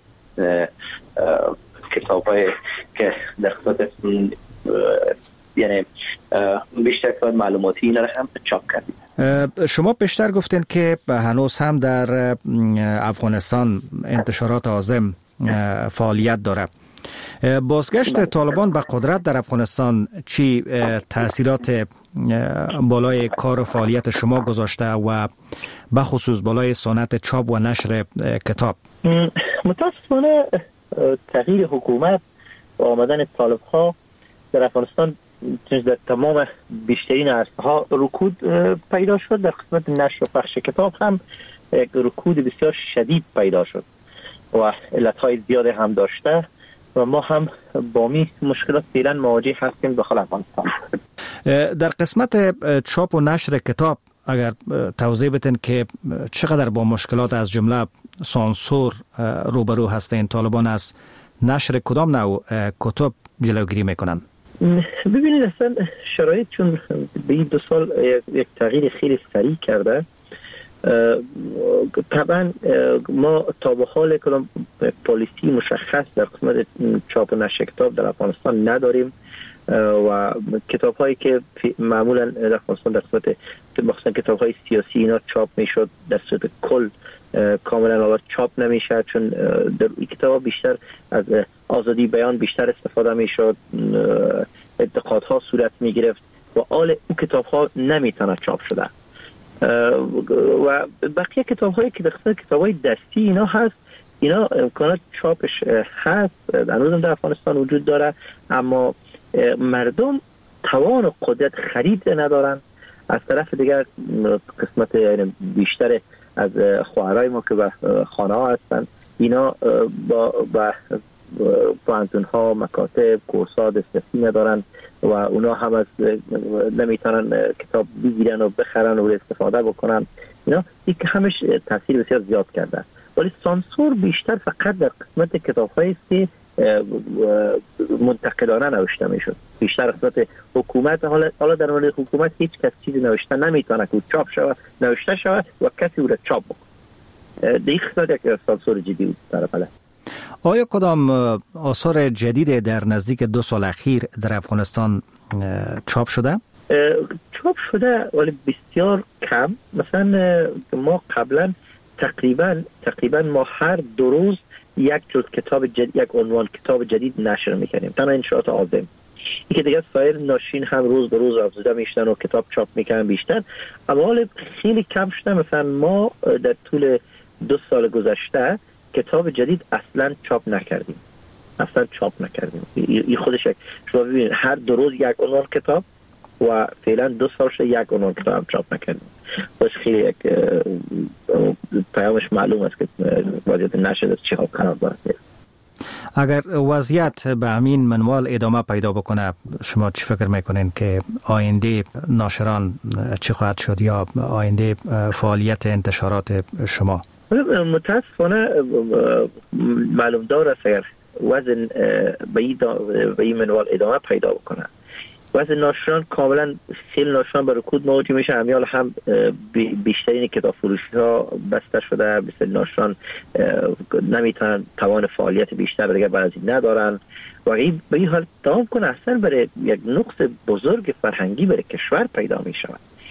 کتابای که در خصوص یعنی بیشتر کار معلوماتی اینا رو هم چاپ کردیم. شما بیشتر گفتین که هنوز هم در افغانستان انتشارات اعظم فعالیت داره. بازگشت طالبان به قدرت در افغانستان چی تاثیرات بالای کار و فعالیت شما گذاشته و به خصوص بالای صنعت چاپ و نشر کتاب؟ متاسفانه تغییر حکومت و آمدن طالب ها در افغانستان در تمام بیشترین عرصه ها رکود پیدا شد. در قسمت نشر و پخش کتاب هم یک رکود بسیار شدید پیدا شد و علت های زیاده هم داشته و ما هم با می مشکلات فعلا مواجه هستیم داخل افغانستان. در قسمت چاپ و نشر کتاب اگر توضیح بدین که چقدر با مشکلات از جمله سانسور روبرو هستین؟ طالبان از نشر کدام نوع کتب جلوگیری میکنن؟ ببینید اصلا شرایط چون به این دو سال یک تغییر خیلی سریع کرده، طبعا ما تا به حال کدام پالیسی مشخص در قسمت چاپ و نشر کتاب در افغانستان نداریم و کتاب هایی که معمولا در افغانستان در قسمت مخصوصا کتاب های سیاسی اینا چاپ میشد در صورت کل کاملا آور چاپ نمیشه، چون در این کتاب بیشتر از آزادی بیان بیشتر استفاده میشد، انتقادها صورت میگرفت و آل اون کتاب ها نمیتونه چاپ شده و بقیه کتاب هایی که در قسمت کتاب های دستی اینا هست، اینا امکانات چاپش هست، هنوزم در افغانستان وجود داره، اما مردم توان و قدرت خرید ندارن. از طرف دیگر قسمت یعنی بیشتر از خواهرای ما که به خانه ها هستن اینا با با پانتون ها مکاتب کورس‌ها دسترسی ندارن و اونا هم از نمیتونن کتاب بگیرن و بخرن و استفاده بکنن. اینا یک همش تاثیر بسیار زیاد کرده، ولی سانسور بیشتر فقط در قسمت کتاب هایی است که منتقدانه نوشته میشد. بیشتر قسمت حکومت حالا حالا در مورد حکومت هیچ کس چیزی نوشته نمیتونه که چاپ شود نوشته شود و کسی او را چاپ بکنه. دیگه قسمت یک سانسور جدی بود در بله. آیا کدام آثار جدید در نزدیک دو سال اخیر در افغانستان چاپ شده؟ چاپ شده ولی بسیار کم. مثلا ما قبلا تقریبا تقریبا ما هر دو روز یک جز کتاب جدید، یک عنوان کتاب جدید نشر میکنیم. تنها انشاءات آزم این که دیگه سایر ناشرین هم روز به روز افزوده میشتن و کتاب چاپ میکنن بیشتر، اما حال خیلی کم شده. مثلا ما در طول دو سال گذشته کتاب جدید اصلا چاپ نکردیم اصلا چاپ نکردیم این خودش یک شما ببینید هر دو روز یک عنوان کتاب و فعلا دو سال شده یک عنوان کتاب چاپ نکردیم. باش خیلی یک پیامش معلوم است که وضعیت نشده چه حال قرار دارد. اگر وضعیت به همین منوال ادامه پیدا بکنه شما چی فکر میکنین که آینده ناشران چی خواهد شد یا آینده فعالیت انتشارات شما؟ متاسفانه معلوم دار است اگر وزن به این منوال ادامه پیدا بکنه وزن ناشران کاملا خیلی ناشران به رکود مواجه میشه. همیال هم بیشترین کتاب فروشی ها بسته شده، بیشترین ناشران نمیتونن توان فعالیت بیشتر دیگه برای ندارن و این به این حال دوام کنه اصلا برای یک نقص بزرگ فرهنگی برای کشور پیدا میشه.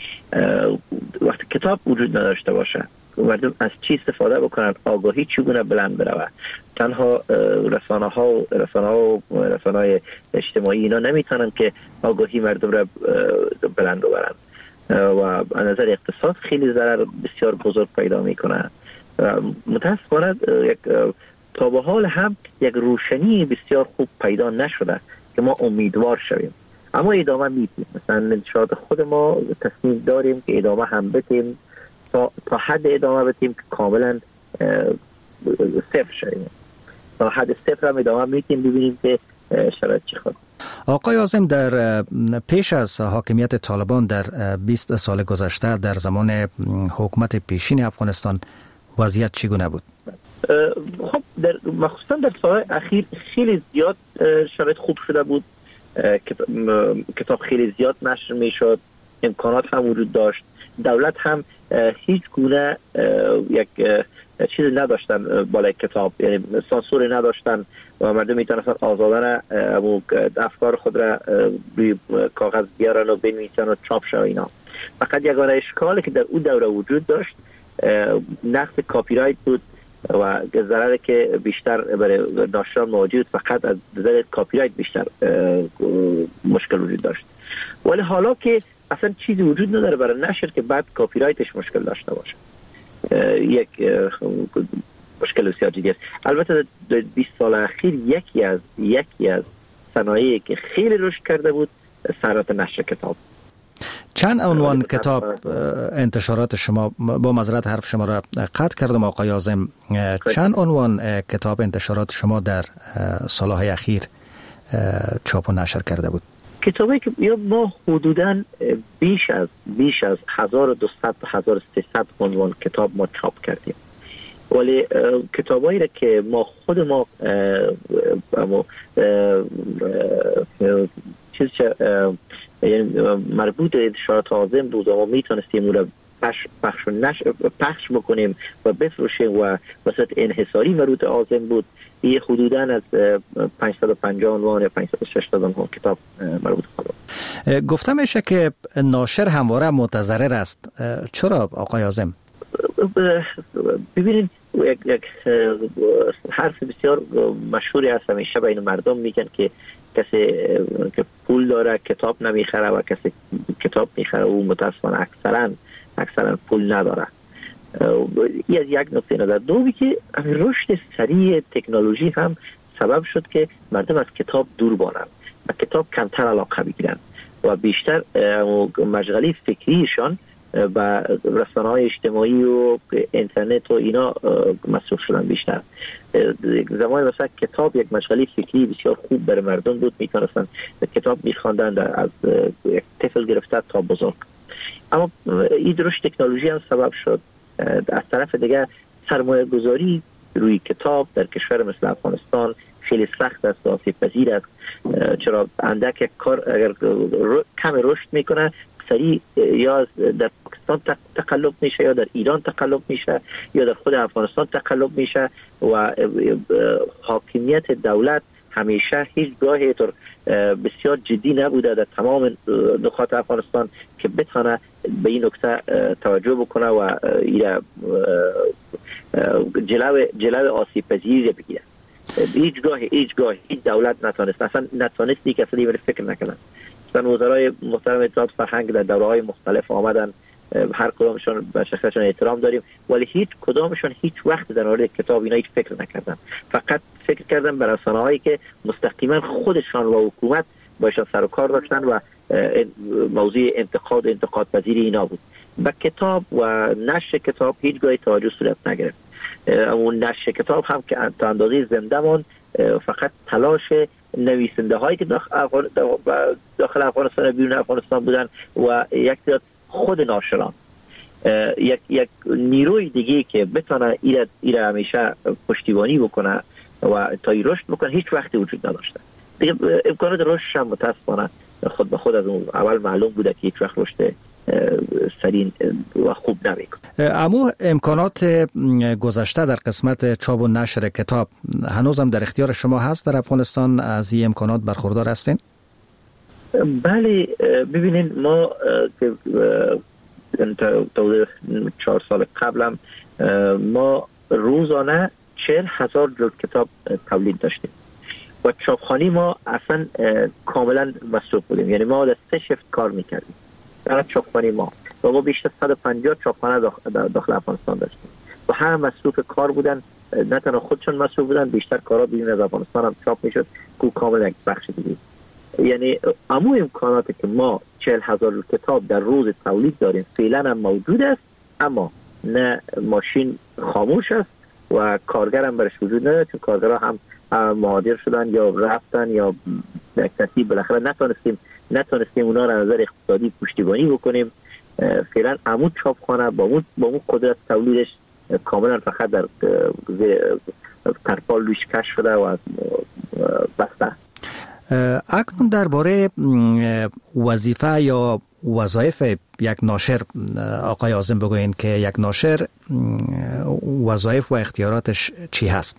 وقتی کتاب وجود نداشته باشه مردم از چی استفاده بکنن، آگاهی چگونه بلند بروه. تنها رسانه ها و رسانه ها و رسانه های اجتماعی اینا نمیتونن که آگاهی مردم را بلند ببرن و از نظر اقتصاد خیلی ضرر بسیار بزرگ پیدا میکنه. متاسفانه یک تا به حال هم یک روشنی بسیار خوب پیدا نشده که ما امیدوار شویم، اما ادامه میدیم. مثلا شاید خود ما تصمیم داریم که ادامه هم بدیم تا, تا حد ادامه بدیم که کاملا صفر شویم. تا حد صفر هم ادامه میدیم ببینیم که شرایط چی خواهد. آقای عاظم، در پیش از حاکمیت طالبان در بیست سال گذشته در زمان حکومت پیشین افغانستان وضعیت چگونه بود؟ خب در مخصوصا در سال اخیر خیلی زیاد شرایط خوب شده بود. کتاب خیلی زیاد نشر میشد، امکانات هم وجود داشت، دولت هم هیچ گونه یک چیزی نداشتن بالای کتاب، یعنی سانسوری نداشتن و مردم میتونستن آزادانه افکار خود را روی کاغذ بیارن و بنویسن و چاپ شد. اینا فقط یگانه اشکالی که در اون دوره وجود داشت نقص کاپی رایت بود و ضرری که بیشتر برای ناشران موجود فقط از نظر کپی رایت بیشتر مشکل وجود داشت. ولی حالا که اصلا چیزی وجود نداره برای نشر که بعد کپی رایتش مشکل داشته باشه، یک مشکل بسیار جدی است. البته در بیست سال اخیر یکی از یکی از صنایعی که خیلی رشد کرده بود صنعت نشر کتاب. چند عنوان کتاب انتشارات شما، با معذرت حرف شما را قطع کردم آقای اعظم، چند عنوان کتاب انتشارات شما در سالهای اخیر چاپ و نشر کرده بود؟ کتابی که یا ما حدوداً بیش از بیش از هزار و دویست تا هزار و سیصد عنوان کتاب ما چاپ کردیم. ولی کتابایی را که ما خود ما چیز یعنی مربوط به انتشارات عازم بود و ما میتونستیم اون را پخش پخش پخش بکنیم و بفروشیم و وسط انحصاری مربوط عازم بود، یه حدوداً از پانصد و پنجاه عنوان یا پانصد و شصت عنوان کتاب مربوط خود. گفته میشه که ناشر همواره متضرر است. چرا آقای اعظم؟ ببینید یک یک حرف بسیار مشهوری هست، همیشه بین مردم میگن که کسی که پول داره کتاب نمیخره و کسی کتاب میخره او متاسفانه اکثرا اکثرا پول نداره. این از یک نکته نظر. دومی که رشد سریع تکنولوژی هم سبب شد که مردم از کتاب دور بانند و کتاب کمتر علاقه بگیرند و بیشتر مشغله فکریشان با رسانه‌های اجتماعی و اینترنت و اینا مصروف شدن بیشتر. زمان مثلا کتاب یک مشغله فکری بسیار خوب برای مردم بود، میتونستن کتاب میخواندن از یک طفل گرفته تا بزرگ. اما این رشد تکنولوژی هم سبب شد از طرف دیگه سرمایه گذاری روی کتاب در کشور مثل افغانستان خیلی سخت است و آسیب پذیر است، چرا اندک کار اگر کم رشد میکنه سریع یا در پاکستان تقلب میشه یا در ایران تقلب میشه یا در خود افغانستان تقلب میشه و حاکمیت دولت همیشه هیچ گاهی طور بسیار جدی نبوده در تمام نقاط افغانستان که بتونه به این نکته توجه بکنه و جلو جلو آسیب پذیری بگیره. هیچ گاهی هیچ گاهی هیچ دولت نتونست اصلا نتونستی که اصلا دیگر فکر نکنن. مثلا وزرای محترم اطلاعات فرهنگ در دوره‌های مختلف آمدن، هر کدامشون به شخصشون احترام داریم، ولی هیچ کدامشون هیچ وقت در مورد کتاب اینا هیچ فکر نکردن. فقط فکر کردن به رسانه‌هایی که مستقیما خودشان و حکومت باشن سر و کار داشتن و موضوع انتقاد انتقاد پذیری اینا بود. به کتاب و نشر کتاب هیچگاه توجه صورت نگرفت. اون نشر کتاب هم که تا اندازه زنده ماند، فقط تلاش نویسنده هایی که داخل, داخل افغانستان و بیرون افغانستان بودن و یک تعداد خود ناشران، یک یک نیروی دیگه که بتونه ایره ایره همیشه پشتیبانی بکنه و تا ای رشد بکنه هیچ وقتی وجود نداشته. دیگه امکانات رشد هم متاسفانه خود به خود از اون اول معلوم بوده که هیچ وقت رشد سریع و خوب نمیکنه. اما امکانات گذشته در قسمت چاپ و نشر کتاب هنوزم در اختیار شما هست در افغانستان؟ از این امکانات برخوردار هستین؟ بله، ببینید ما که تا چهار سال قبلم ما روزانه چهل هزار جلد کتاب تولید داشتیم و چاپخانه ما اصلا کاملا مصروف بودیم، یعنی ما در سه شفت کار میکردیم در چاپخانه ما و ما بیشتر صد و پنجاه چاپخانه داخل, داخل افغانستان داشتیم و هم مصروف کار بودن، نه تنها خودشون مصروف بودن، بیشتر کارا بیرون از افغانستان هم چاپ میشد که کاملا یک بخش دیگه. یعنی امو امکاناتی که ما چهل هزار کتاب در روز تولید داریم فعلا هم موجود است، اما نه ماشین خاموش است و کارگر هم برش وجود نداره، چون کارگرها هم مهاجر شدن یا رفتن یا یک ترتیب بالاخره نتونستیم نتونستیم اونا را نظر اقتصادی پشتیبانی بکنیم. فعلا عمود چاپخانه با اون با اون قدرت تولیدش کاملا فقط در ترپال روش کش شده و بسته. اکنون درباره وظیفه یا وظایف یک ناشر آقای اعظم بگوین که یک ناشر وظایف و اختیاراتش چی هست؟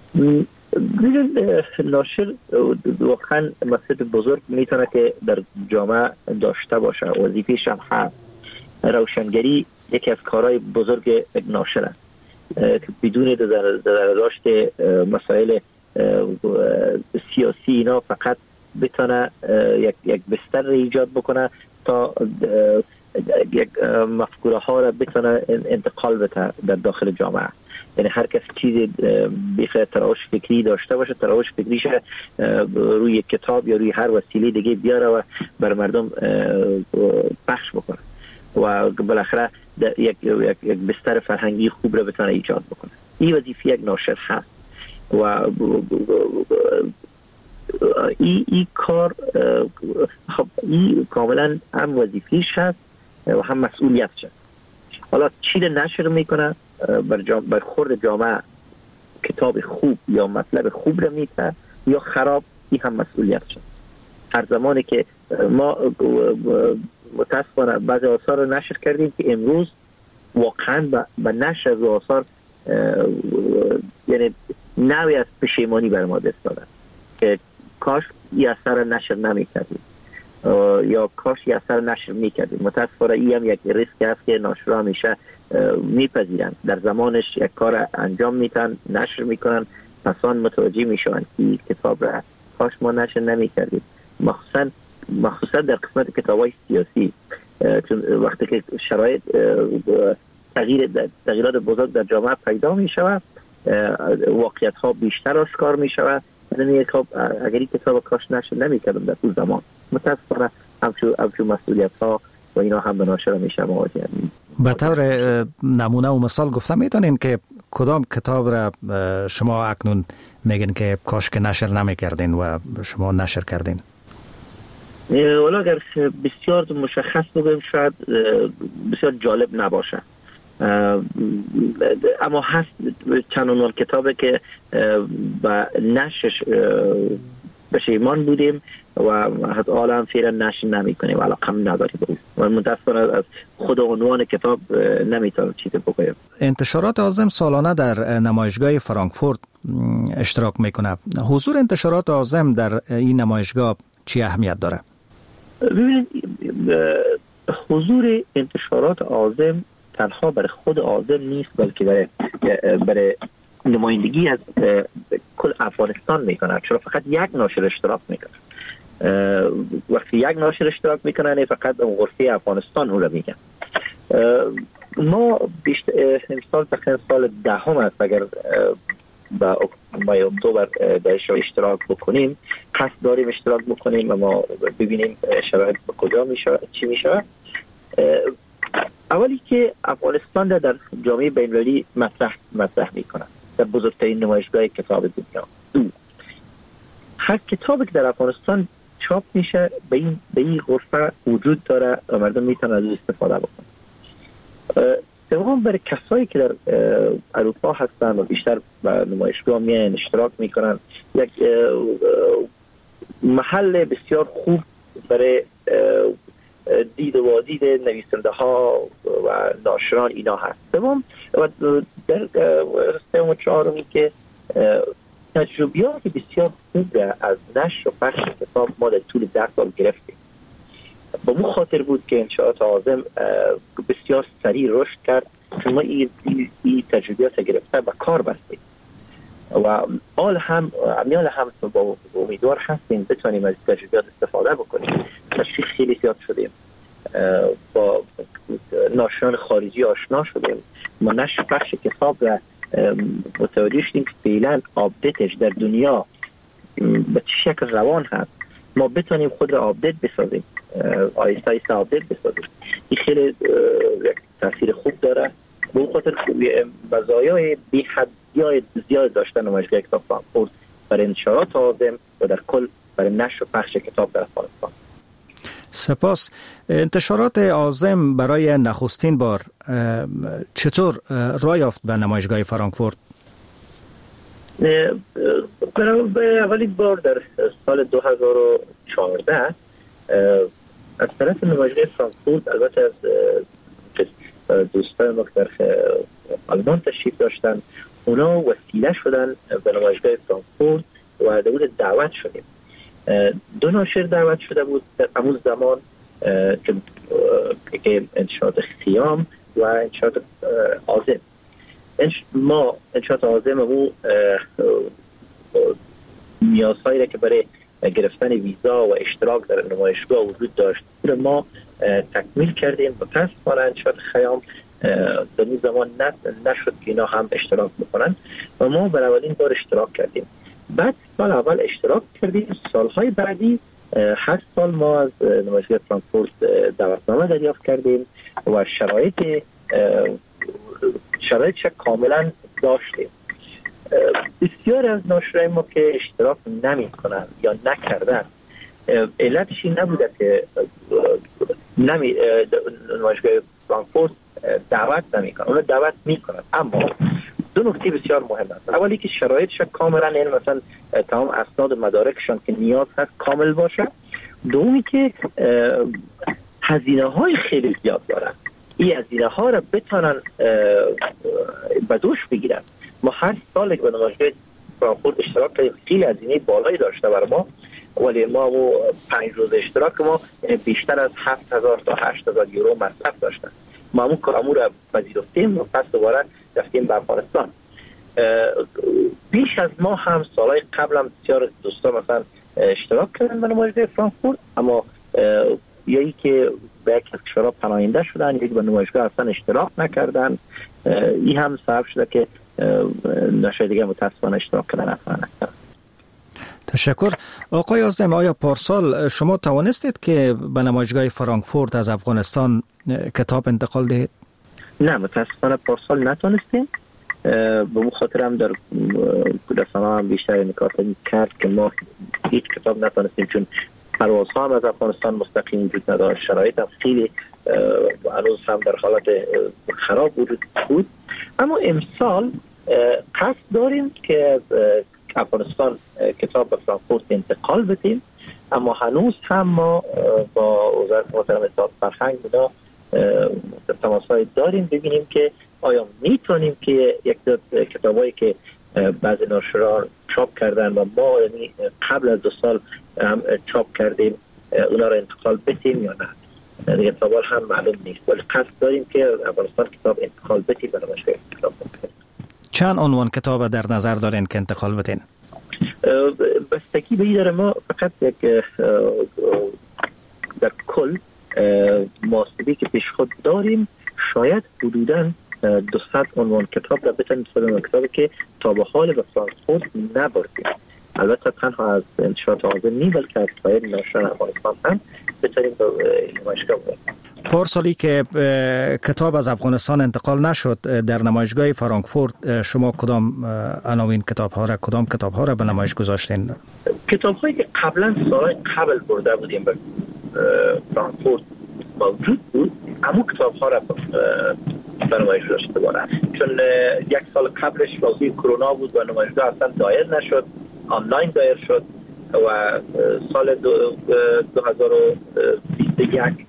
ناشر واقعا مسئله بزرگ میتونه که در جامعه داشته باشه، وظیفه‌ش هم هست. روشنگری یکی از کارهای بزرگ ناشر است. که بدون داشت مسائل سیاسی اینا فقط بتونه یک یک بستر ایجاد بکنه تا یک مفکوره ها را بتونه انتقال بده در داخل جامعه. یعنی هر کس چیز بیخ تراوش فکری داشته باشه، تراوش فکریش روی کتاب یا روی هر وسیله دیگه بیاره و بر مردم پخش بکنه و بالاخره یک یک بستر فرهنگی خوب را بتونه ایجاد بکنه. این وظیفه یک ناشر هست و این ای کار خب این کاملا هم وظیفه‌اش هست و هم مسئولیتش هست. حالا چی رو نشر میکنه بر, جام... بر خورد جامعه کتاب خوب یا مطلب خوب رو میکنه یا خراب، این هم مسئولیتش هست. هر زمانی که ما متاسفانه بعضی آثار رو نشر کردیم که امروز واقعا به نشر و آثار یعنی نوعی از پشیمانی بر ما دست دادن که کاش این اثر نشر نمی کردیم یا کاش این اثر نشر می کردیم. متاسفانه این هم یک ریسک هست که ناشرها همیشه میپذیرن، در زمانش یک کار انجام میتن، نشر میکنن، پسان متوجه میشون که کتاب را کاش ما نشر نمی کردیم. مخصوصا مخصوصا در قسمت کتابای سیاسی، چون وقتی که شرایط تغییر تغییرات بزرگ در جامعه پیدا می شود، واقعیت ها بیشتر آشکار می شود. یعنی خب اگر این کتاب کاش نشر نمی کردم در اون زمان، متاسفانه همچون همچون مسئولیت ها و اینا هم به ناشر میشه مواجه. به طور نمونه و مثال گفتم میتونین که کدام کتاب را شما اکنون میگین که کاش که نشر نمی کردین و شما نشر کردین؟ ولی اگر بسیار مشخص بگم شاید بسیار جالب نباشه، اما هست چند عنوان کتابه که با نشرش پشیمان بودیم و حتی حالا هم فعلا نشر نمی کنیم و علاقه هم نداریم و متاسفانه از خود عنوان کتاب نمیتونم چیزی بگویم. انتشارات عازم سالانه در نمایشگاه فرانکفورت اشتراک میکنه. حضور انتشارات عازم در این نمایشگاه چی اهمیت داره؟ ببینید، حضور انتشارات عازم تنها برای خود عازم نیست، بلکه برای برای نمایندگی از کل افغانستان میکنه، چرا فقط یک ناشر اشتراک میکنه. وقتی یک ناشر اشتراک میکنه نه فقط غرفه افغانستان اون رو میگن. ما بیشتر امسال تقریبا سال دهم است اگر با مای اکتبر درش اشتراک بکنیم، قصد داریم اشتراک بکنیم و ما ببینیم شرایط به کجا میشه چی میشه. اولی که افغانستان در, در جامعه بین‌المللی مطرح مطرح میکنه در بزرگترین نمایشگاه کتاب دنیا. دو، هر کتابی که در افغانستان چاپ میشه به این به این غرفه وجود داره و مردم میتونن از استفاده بکنن. سوم، برای کسایی که در اروپا هستن و بیشتر به نمایشگاه میان اشتراک میکنن، یک محل بسیار خوب برای دید و دید نویسنده ها و ناشران اینا هست. سوم و در سوم و چهارمی که تجربیات بسیار خوب از نشر و پخش کتاب ما در طول ده سال گرفتیم. با مو خاطر بود که انشاءات عازم بسیار سریع رشد کرد، چون ما این ای تجربیات گرفته و کار بستیم و آل هم امیال هم با امیدوار هستیم بتونیم از تجربیات استفاده بکنیم. تشریح خیلی زیاد شدیم، با ناشران خارجی آشنا شدیم، ما نشر پخش کتاب را متوجه شدیم که فعلا آپدیتش در دنیا به چه شکل روان هست، ما بتونیم خود را آپدیت بسازیم، آیسته آیسته آپدیت بسازیم. این خیلی تاثیر خوب داره. به اون خاطر مزایای بی حد زیاد داشتن نمایشگاه کتاب فرانکفورت برای انتشارات عازم و در کل برای نشر و پخش کتاب در افغانستان. سپاس. انتشارات عازم برای نخستین بار چطور راه یافت به نمایشگاه فرانکفورت؟ برای اولین بار در سال دو هزار و چهارده از طرف نمایشگاه فرانکفورت، البته از دوستان ما که در آلمان تشریف داشتن، اونا وسیله شدن به نمایشگاه فرانکفورت و در دعوت شدیم. دو ناشر دعوت شده بود در همون زمان که انتشارات خیام و انتشارات عازم. ما انشاءات عازم و نیازهایی را که برای گرفتن ویزا و اشتراک در نمایشگاه وجود داشت ما تکمیل کردیم و پس انشاءات خیام در این زمان نشد که اینا هم اشتراک بکنن و ما برای اولین بار اشتراک کردیم. بعد سال اول اشتراک کردیم، سالهای بعدی هر سال ما از نمایشگاه فرانکفورت دعوتنامه دریافت کردیم و شرایط شرایطش کاملا داشتیم. بسیار از ناشرای ما که اشتراک نمی کنن یا نکردن علتش این نبوده که نمی نمایشگاه فرانکفورت دعوت نمی کنن، اون دعوت می کنن، اما دو نکته بسیار مهم است. اولی که شرایطش کاملا، یعنی مثلا تمام اسناد و مدارکشان که نیاز هست کامل باشه. دومی که هزینه های خیلی زیاد دارن، این هزینه ها را بتونن به دوش بگیرن. ما هر سال که به نمایشگاه فرانکفورت اشتراک کردیم خیلی هزینه بالایی داشته برای ما، ولی ما و پنج روز اشتراک ما بیشتر از هفت هزار تا هشت هزار یورو مصرف داشتن. ما همون کارامو را پذیرفتیم و پس دوباره رفتیم به افغانستان. بیش از ما هم سالهای قبل هم بسیار دوستان مثلا اشتراک کردن به نمایشگاه فرانکفورت، اما یکی که به یک از کشورها پناهنده شدن، یکی به نمایشگاه اصلا اشتراک نکردن. این هم سبب شده که نشای دیگه متاسفانه اشتراک کردن افغانستان. تشکر. آقای عازم، آیا پارسال شما توانستید که به نمایشگاه فرانکفورت از افغانستان کتاب انتقال دهید؟ نه، متاسفانه پارسال نتونستیم. به اون خاطر هم در رسانه‌ها هم بیشتر نکات کرد که ما هیچ کتاب نتونستیم، چون پروازها هم از افغانستان مستقیم وجود نداشت، شرایط هم خیلی هنوز هم در حالت خراب وجود بود. اما امسال قصد داریم که از افغانستان کتاب به فرانکفورت انتقال بدیم، اما هنوز هم ما با وزارت محترم اطلاعات فرهنگ بودا تماس‌های داریم ببینیم که آیا میتونیم که یک دو کتابایی که بعضی ناشران چاپ کردن و ما یعنی قبل از دو سال هم چاپ کردیم اونا رو انتقال بدیم یا نه. دیگه تا هم معلوم نیست، ولی قصد داریم که افغانستان کتاب انتقال بدیم و نمایشگاه کتاب بدیم. چند عنوان کتاب در نظر دارین که انتقال بدین؟ بستگی به این داره. ما فقط یک در کل محاسبی که پیش خود داریم شاید حدوداً دویست عنوان کتاب را بتونیم سلام کتابی که تا به حال به فرانکفورت نبردیم. البته تنها از انتشارات عازم نی بلکه از سایر ناشران افغانستان هم بتونیم به نمایشگاه بردیم. پارسالی که کتاب از افغانستان انتقال نشد در نمایشگاه فرانکفورت، شما کدام عناوین کتاب ها را کدام کتاب ها را به نمایش گذاشتین؟ کتاب هایی که قبلا سال قبل برده بودیم به فرانکفورت موجود بود، اما کتاب ها را به نمایش گذاشته بودن، چون یک سال قبلش وضعیت کرونا بود و نمایشگاه اصلا دایر نشد، آنلاین دایر شد و سال دو, دو هزار و بیست و یک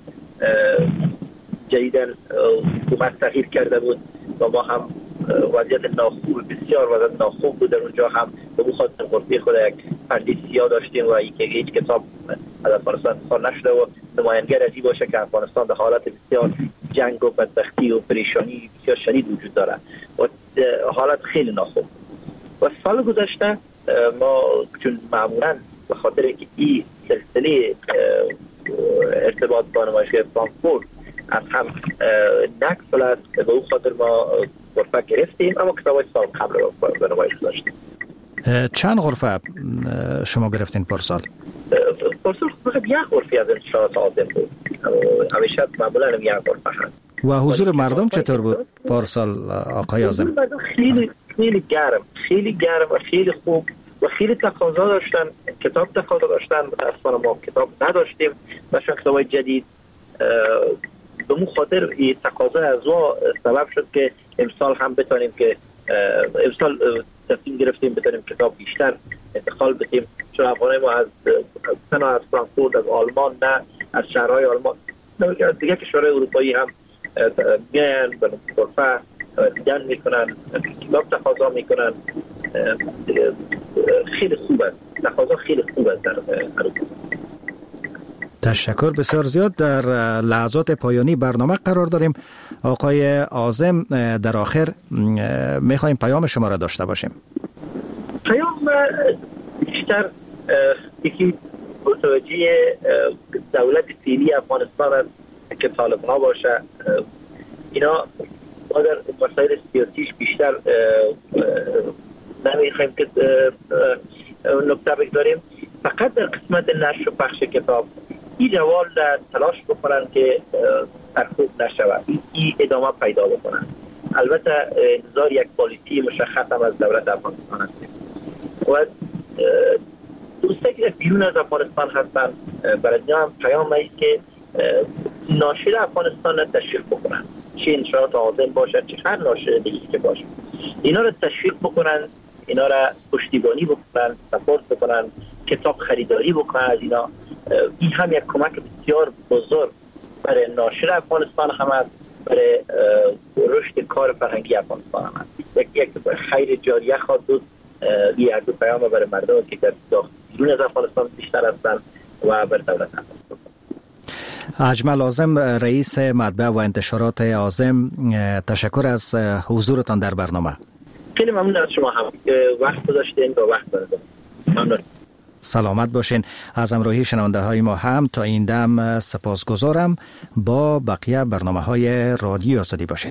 جدیداً حکومت تغییر کرده بود و ما هم وضعیت ناخوب بسیار وضعیت ناخوب بود. در اونجا هم به اون خاطر غرفه خود یک پرده سیاه داشتیم و که هیچ کتاب از افغانستان انتقال نشده و نماینگر از این باشه که افغانستان در حالت بسیار جنگ و بدبختی و پریشانی بسیار شدید وجود داره و حالت خیلی ناخوب. و سال گذشته ما چون معمولاً به خاطر که این سلسله ارتباط با نمایشگاه فرانکفورت از هم نقص است، به اون خاطر ما غرفه گرفتیم، اما کتابای سال قبل به نمایش گذاشتیم. چند غرفه شما گرفتین پارسال؟ پارسال فقط یک غرفه از انتشارات عازم بود، همیشه معمولا یک غرفه هست. و حضور مردم چطور بود پارسال آقای عازم؟ مردم خیلی خیلی گرم خیلی گرم و خیلی خوب و خیلی تقاضا داشتن، کتاب تقاضا داشتن. متاسفانه ما کتاب نداشتیم و چون کتابای جدید به مو خاطر این تقاضا از ما سبب شد که امسال هم بتونیم که امسال تصمیم گرفتیم بتونیم کتاب بیشتر انتقال بدیم، چون افغانای ما از تنها از فرانکفورت، از آلمان، نه از شهرهای آلمان، دیگه کشورهای اروپایی هم میاین به غرفه دیدن میکنن، کتاب تقاضا میکنن. خیلی خوب است، تقاضا خیلی خوب است در اروپا. تشکر بسیار زیاد. در لحظات پایانی برنامه قرار داریم. آقای عازم، در آخر میخوایم پیام شما را داشته باشیم. پیام بیشتر یکی متوجه دولت فعلی افغانستان است که طالب ها باشه. اینا ما در مسائل سیاسیش بیشتر نمیخوایم که نکته بگذاریم. فقط در قسمت نشر و پخش کتاب این روال تلاش بکنن که سرکوب نشود، این ادامه پیدا بکنن. البته انتظار یک پالیسی مشخص هم از دولت افغانستان است و دوسته که بیرون از افغانستان هستن برای اینا هم پیام است که ناشر افغانستان را تشویق بکنن، چه انشاءات عازم باشد چه هر ناشر دیگه که باشه، اینا را تشویق بکنن، اینا را پشتیبانی بکنن، سپورت بکنن، کتاب خریداری بکنن از اینا. این هم یک کمک بسیار بزرگ برای ناشر افغانستان هم است، برای رشد کار فرهنگی افغانستان هم است. یک یک خیر جاریه خواهد بود. این هر دو پیام برای مردم که در بیرون از افغانستان بیشتر هستند و بر دولت افغانستان. اجمل عازم، رئیس مطبع و انتشارات عازم، تشکر از حضورتان در برنامه. خیلی ممنون از شما هم وقت گذاشتین و وقت دادید. ممنون. سلامت باشین. از همراهی شنونده های ما هم تا این دم سپاسگزارم. با بقیه برنامه های رادیو آزادی باشید.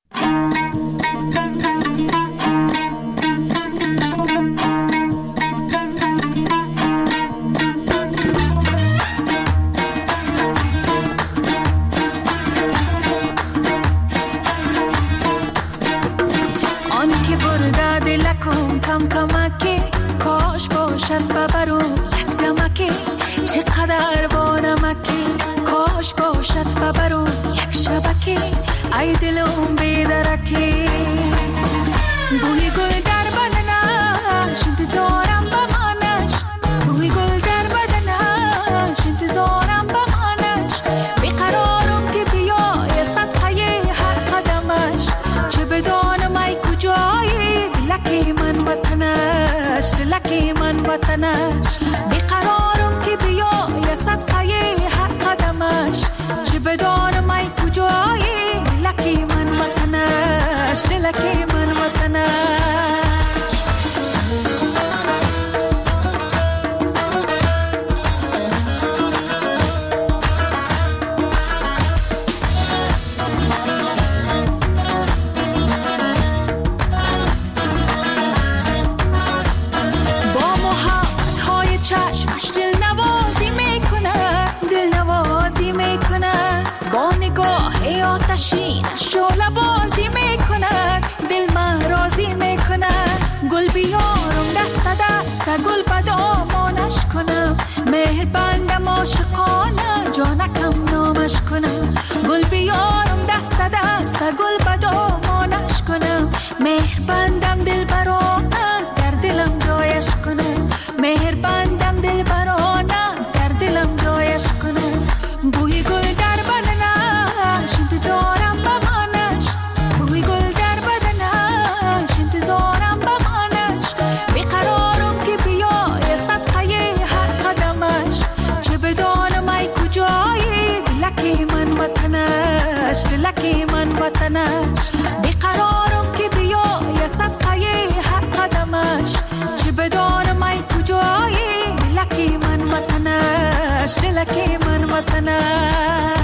کم کمکی کاش باشد ببرو یک دمکی چقدر با نمکی کاش باشد ببرو یک شبکی ای دلم بیدرکی بوی گل در بدنش انتظارم بمانش بوی گل در بدنش انتظارم بمانش بیقرارم که بیای صدقه هر قدمش چه بدانم ای کجایی لکی من وطنش لکی من وطنش بیقرارم که بیای صدقه هر قدمش چه بدانم ای کجایی لکی من وطنش لکی من وطنش. شعله بازی میکنه دل من راضی میکنه گل بیارم دست دست گل بدامانش کنم مهر بندم عاشقانه جانکم نامش کنم گل بیارم دست دست گل بدامانش کنم مهر بندم دل برانه در دلم جایش کنم مهر بندم دل برانه در دلم جایش کنم بوی گل در بدنش انتظارم بمانش بوی گل در بدنش انتظارم بمانش بیقرارم که بیای صدقه هر قدمش چه بدانم ای کجایی لکی من وطنش لکی من وطنش بیقرارم که بیای صدقه هر قدمش چه بدانم ای کجایی لکی من وطنش لکی من وطنش.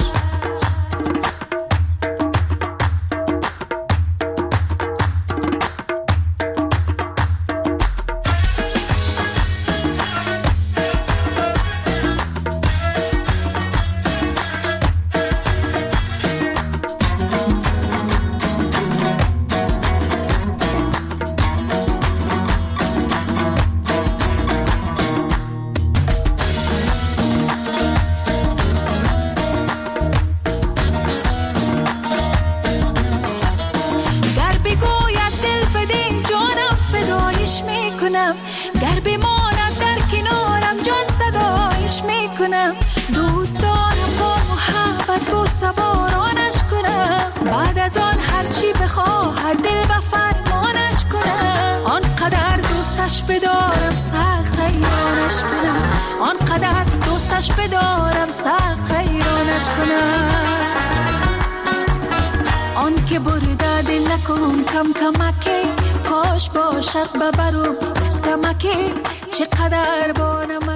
گر بماند در کنارم جان صدایش میکنم دوست دارم با محبت با سوارانش کنم بعد از آن هرچی بخواهد دل و فرمانش کنم آنقدر دوستش بدارم سخت حیرانش کنم آنقدر دوستش بدارم سخت حیرانش کنم که برده دل نکن کم کمکی کاش باشد ببرم دمکی چقدر بانم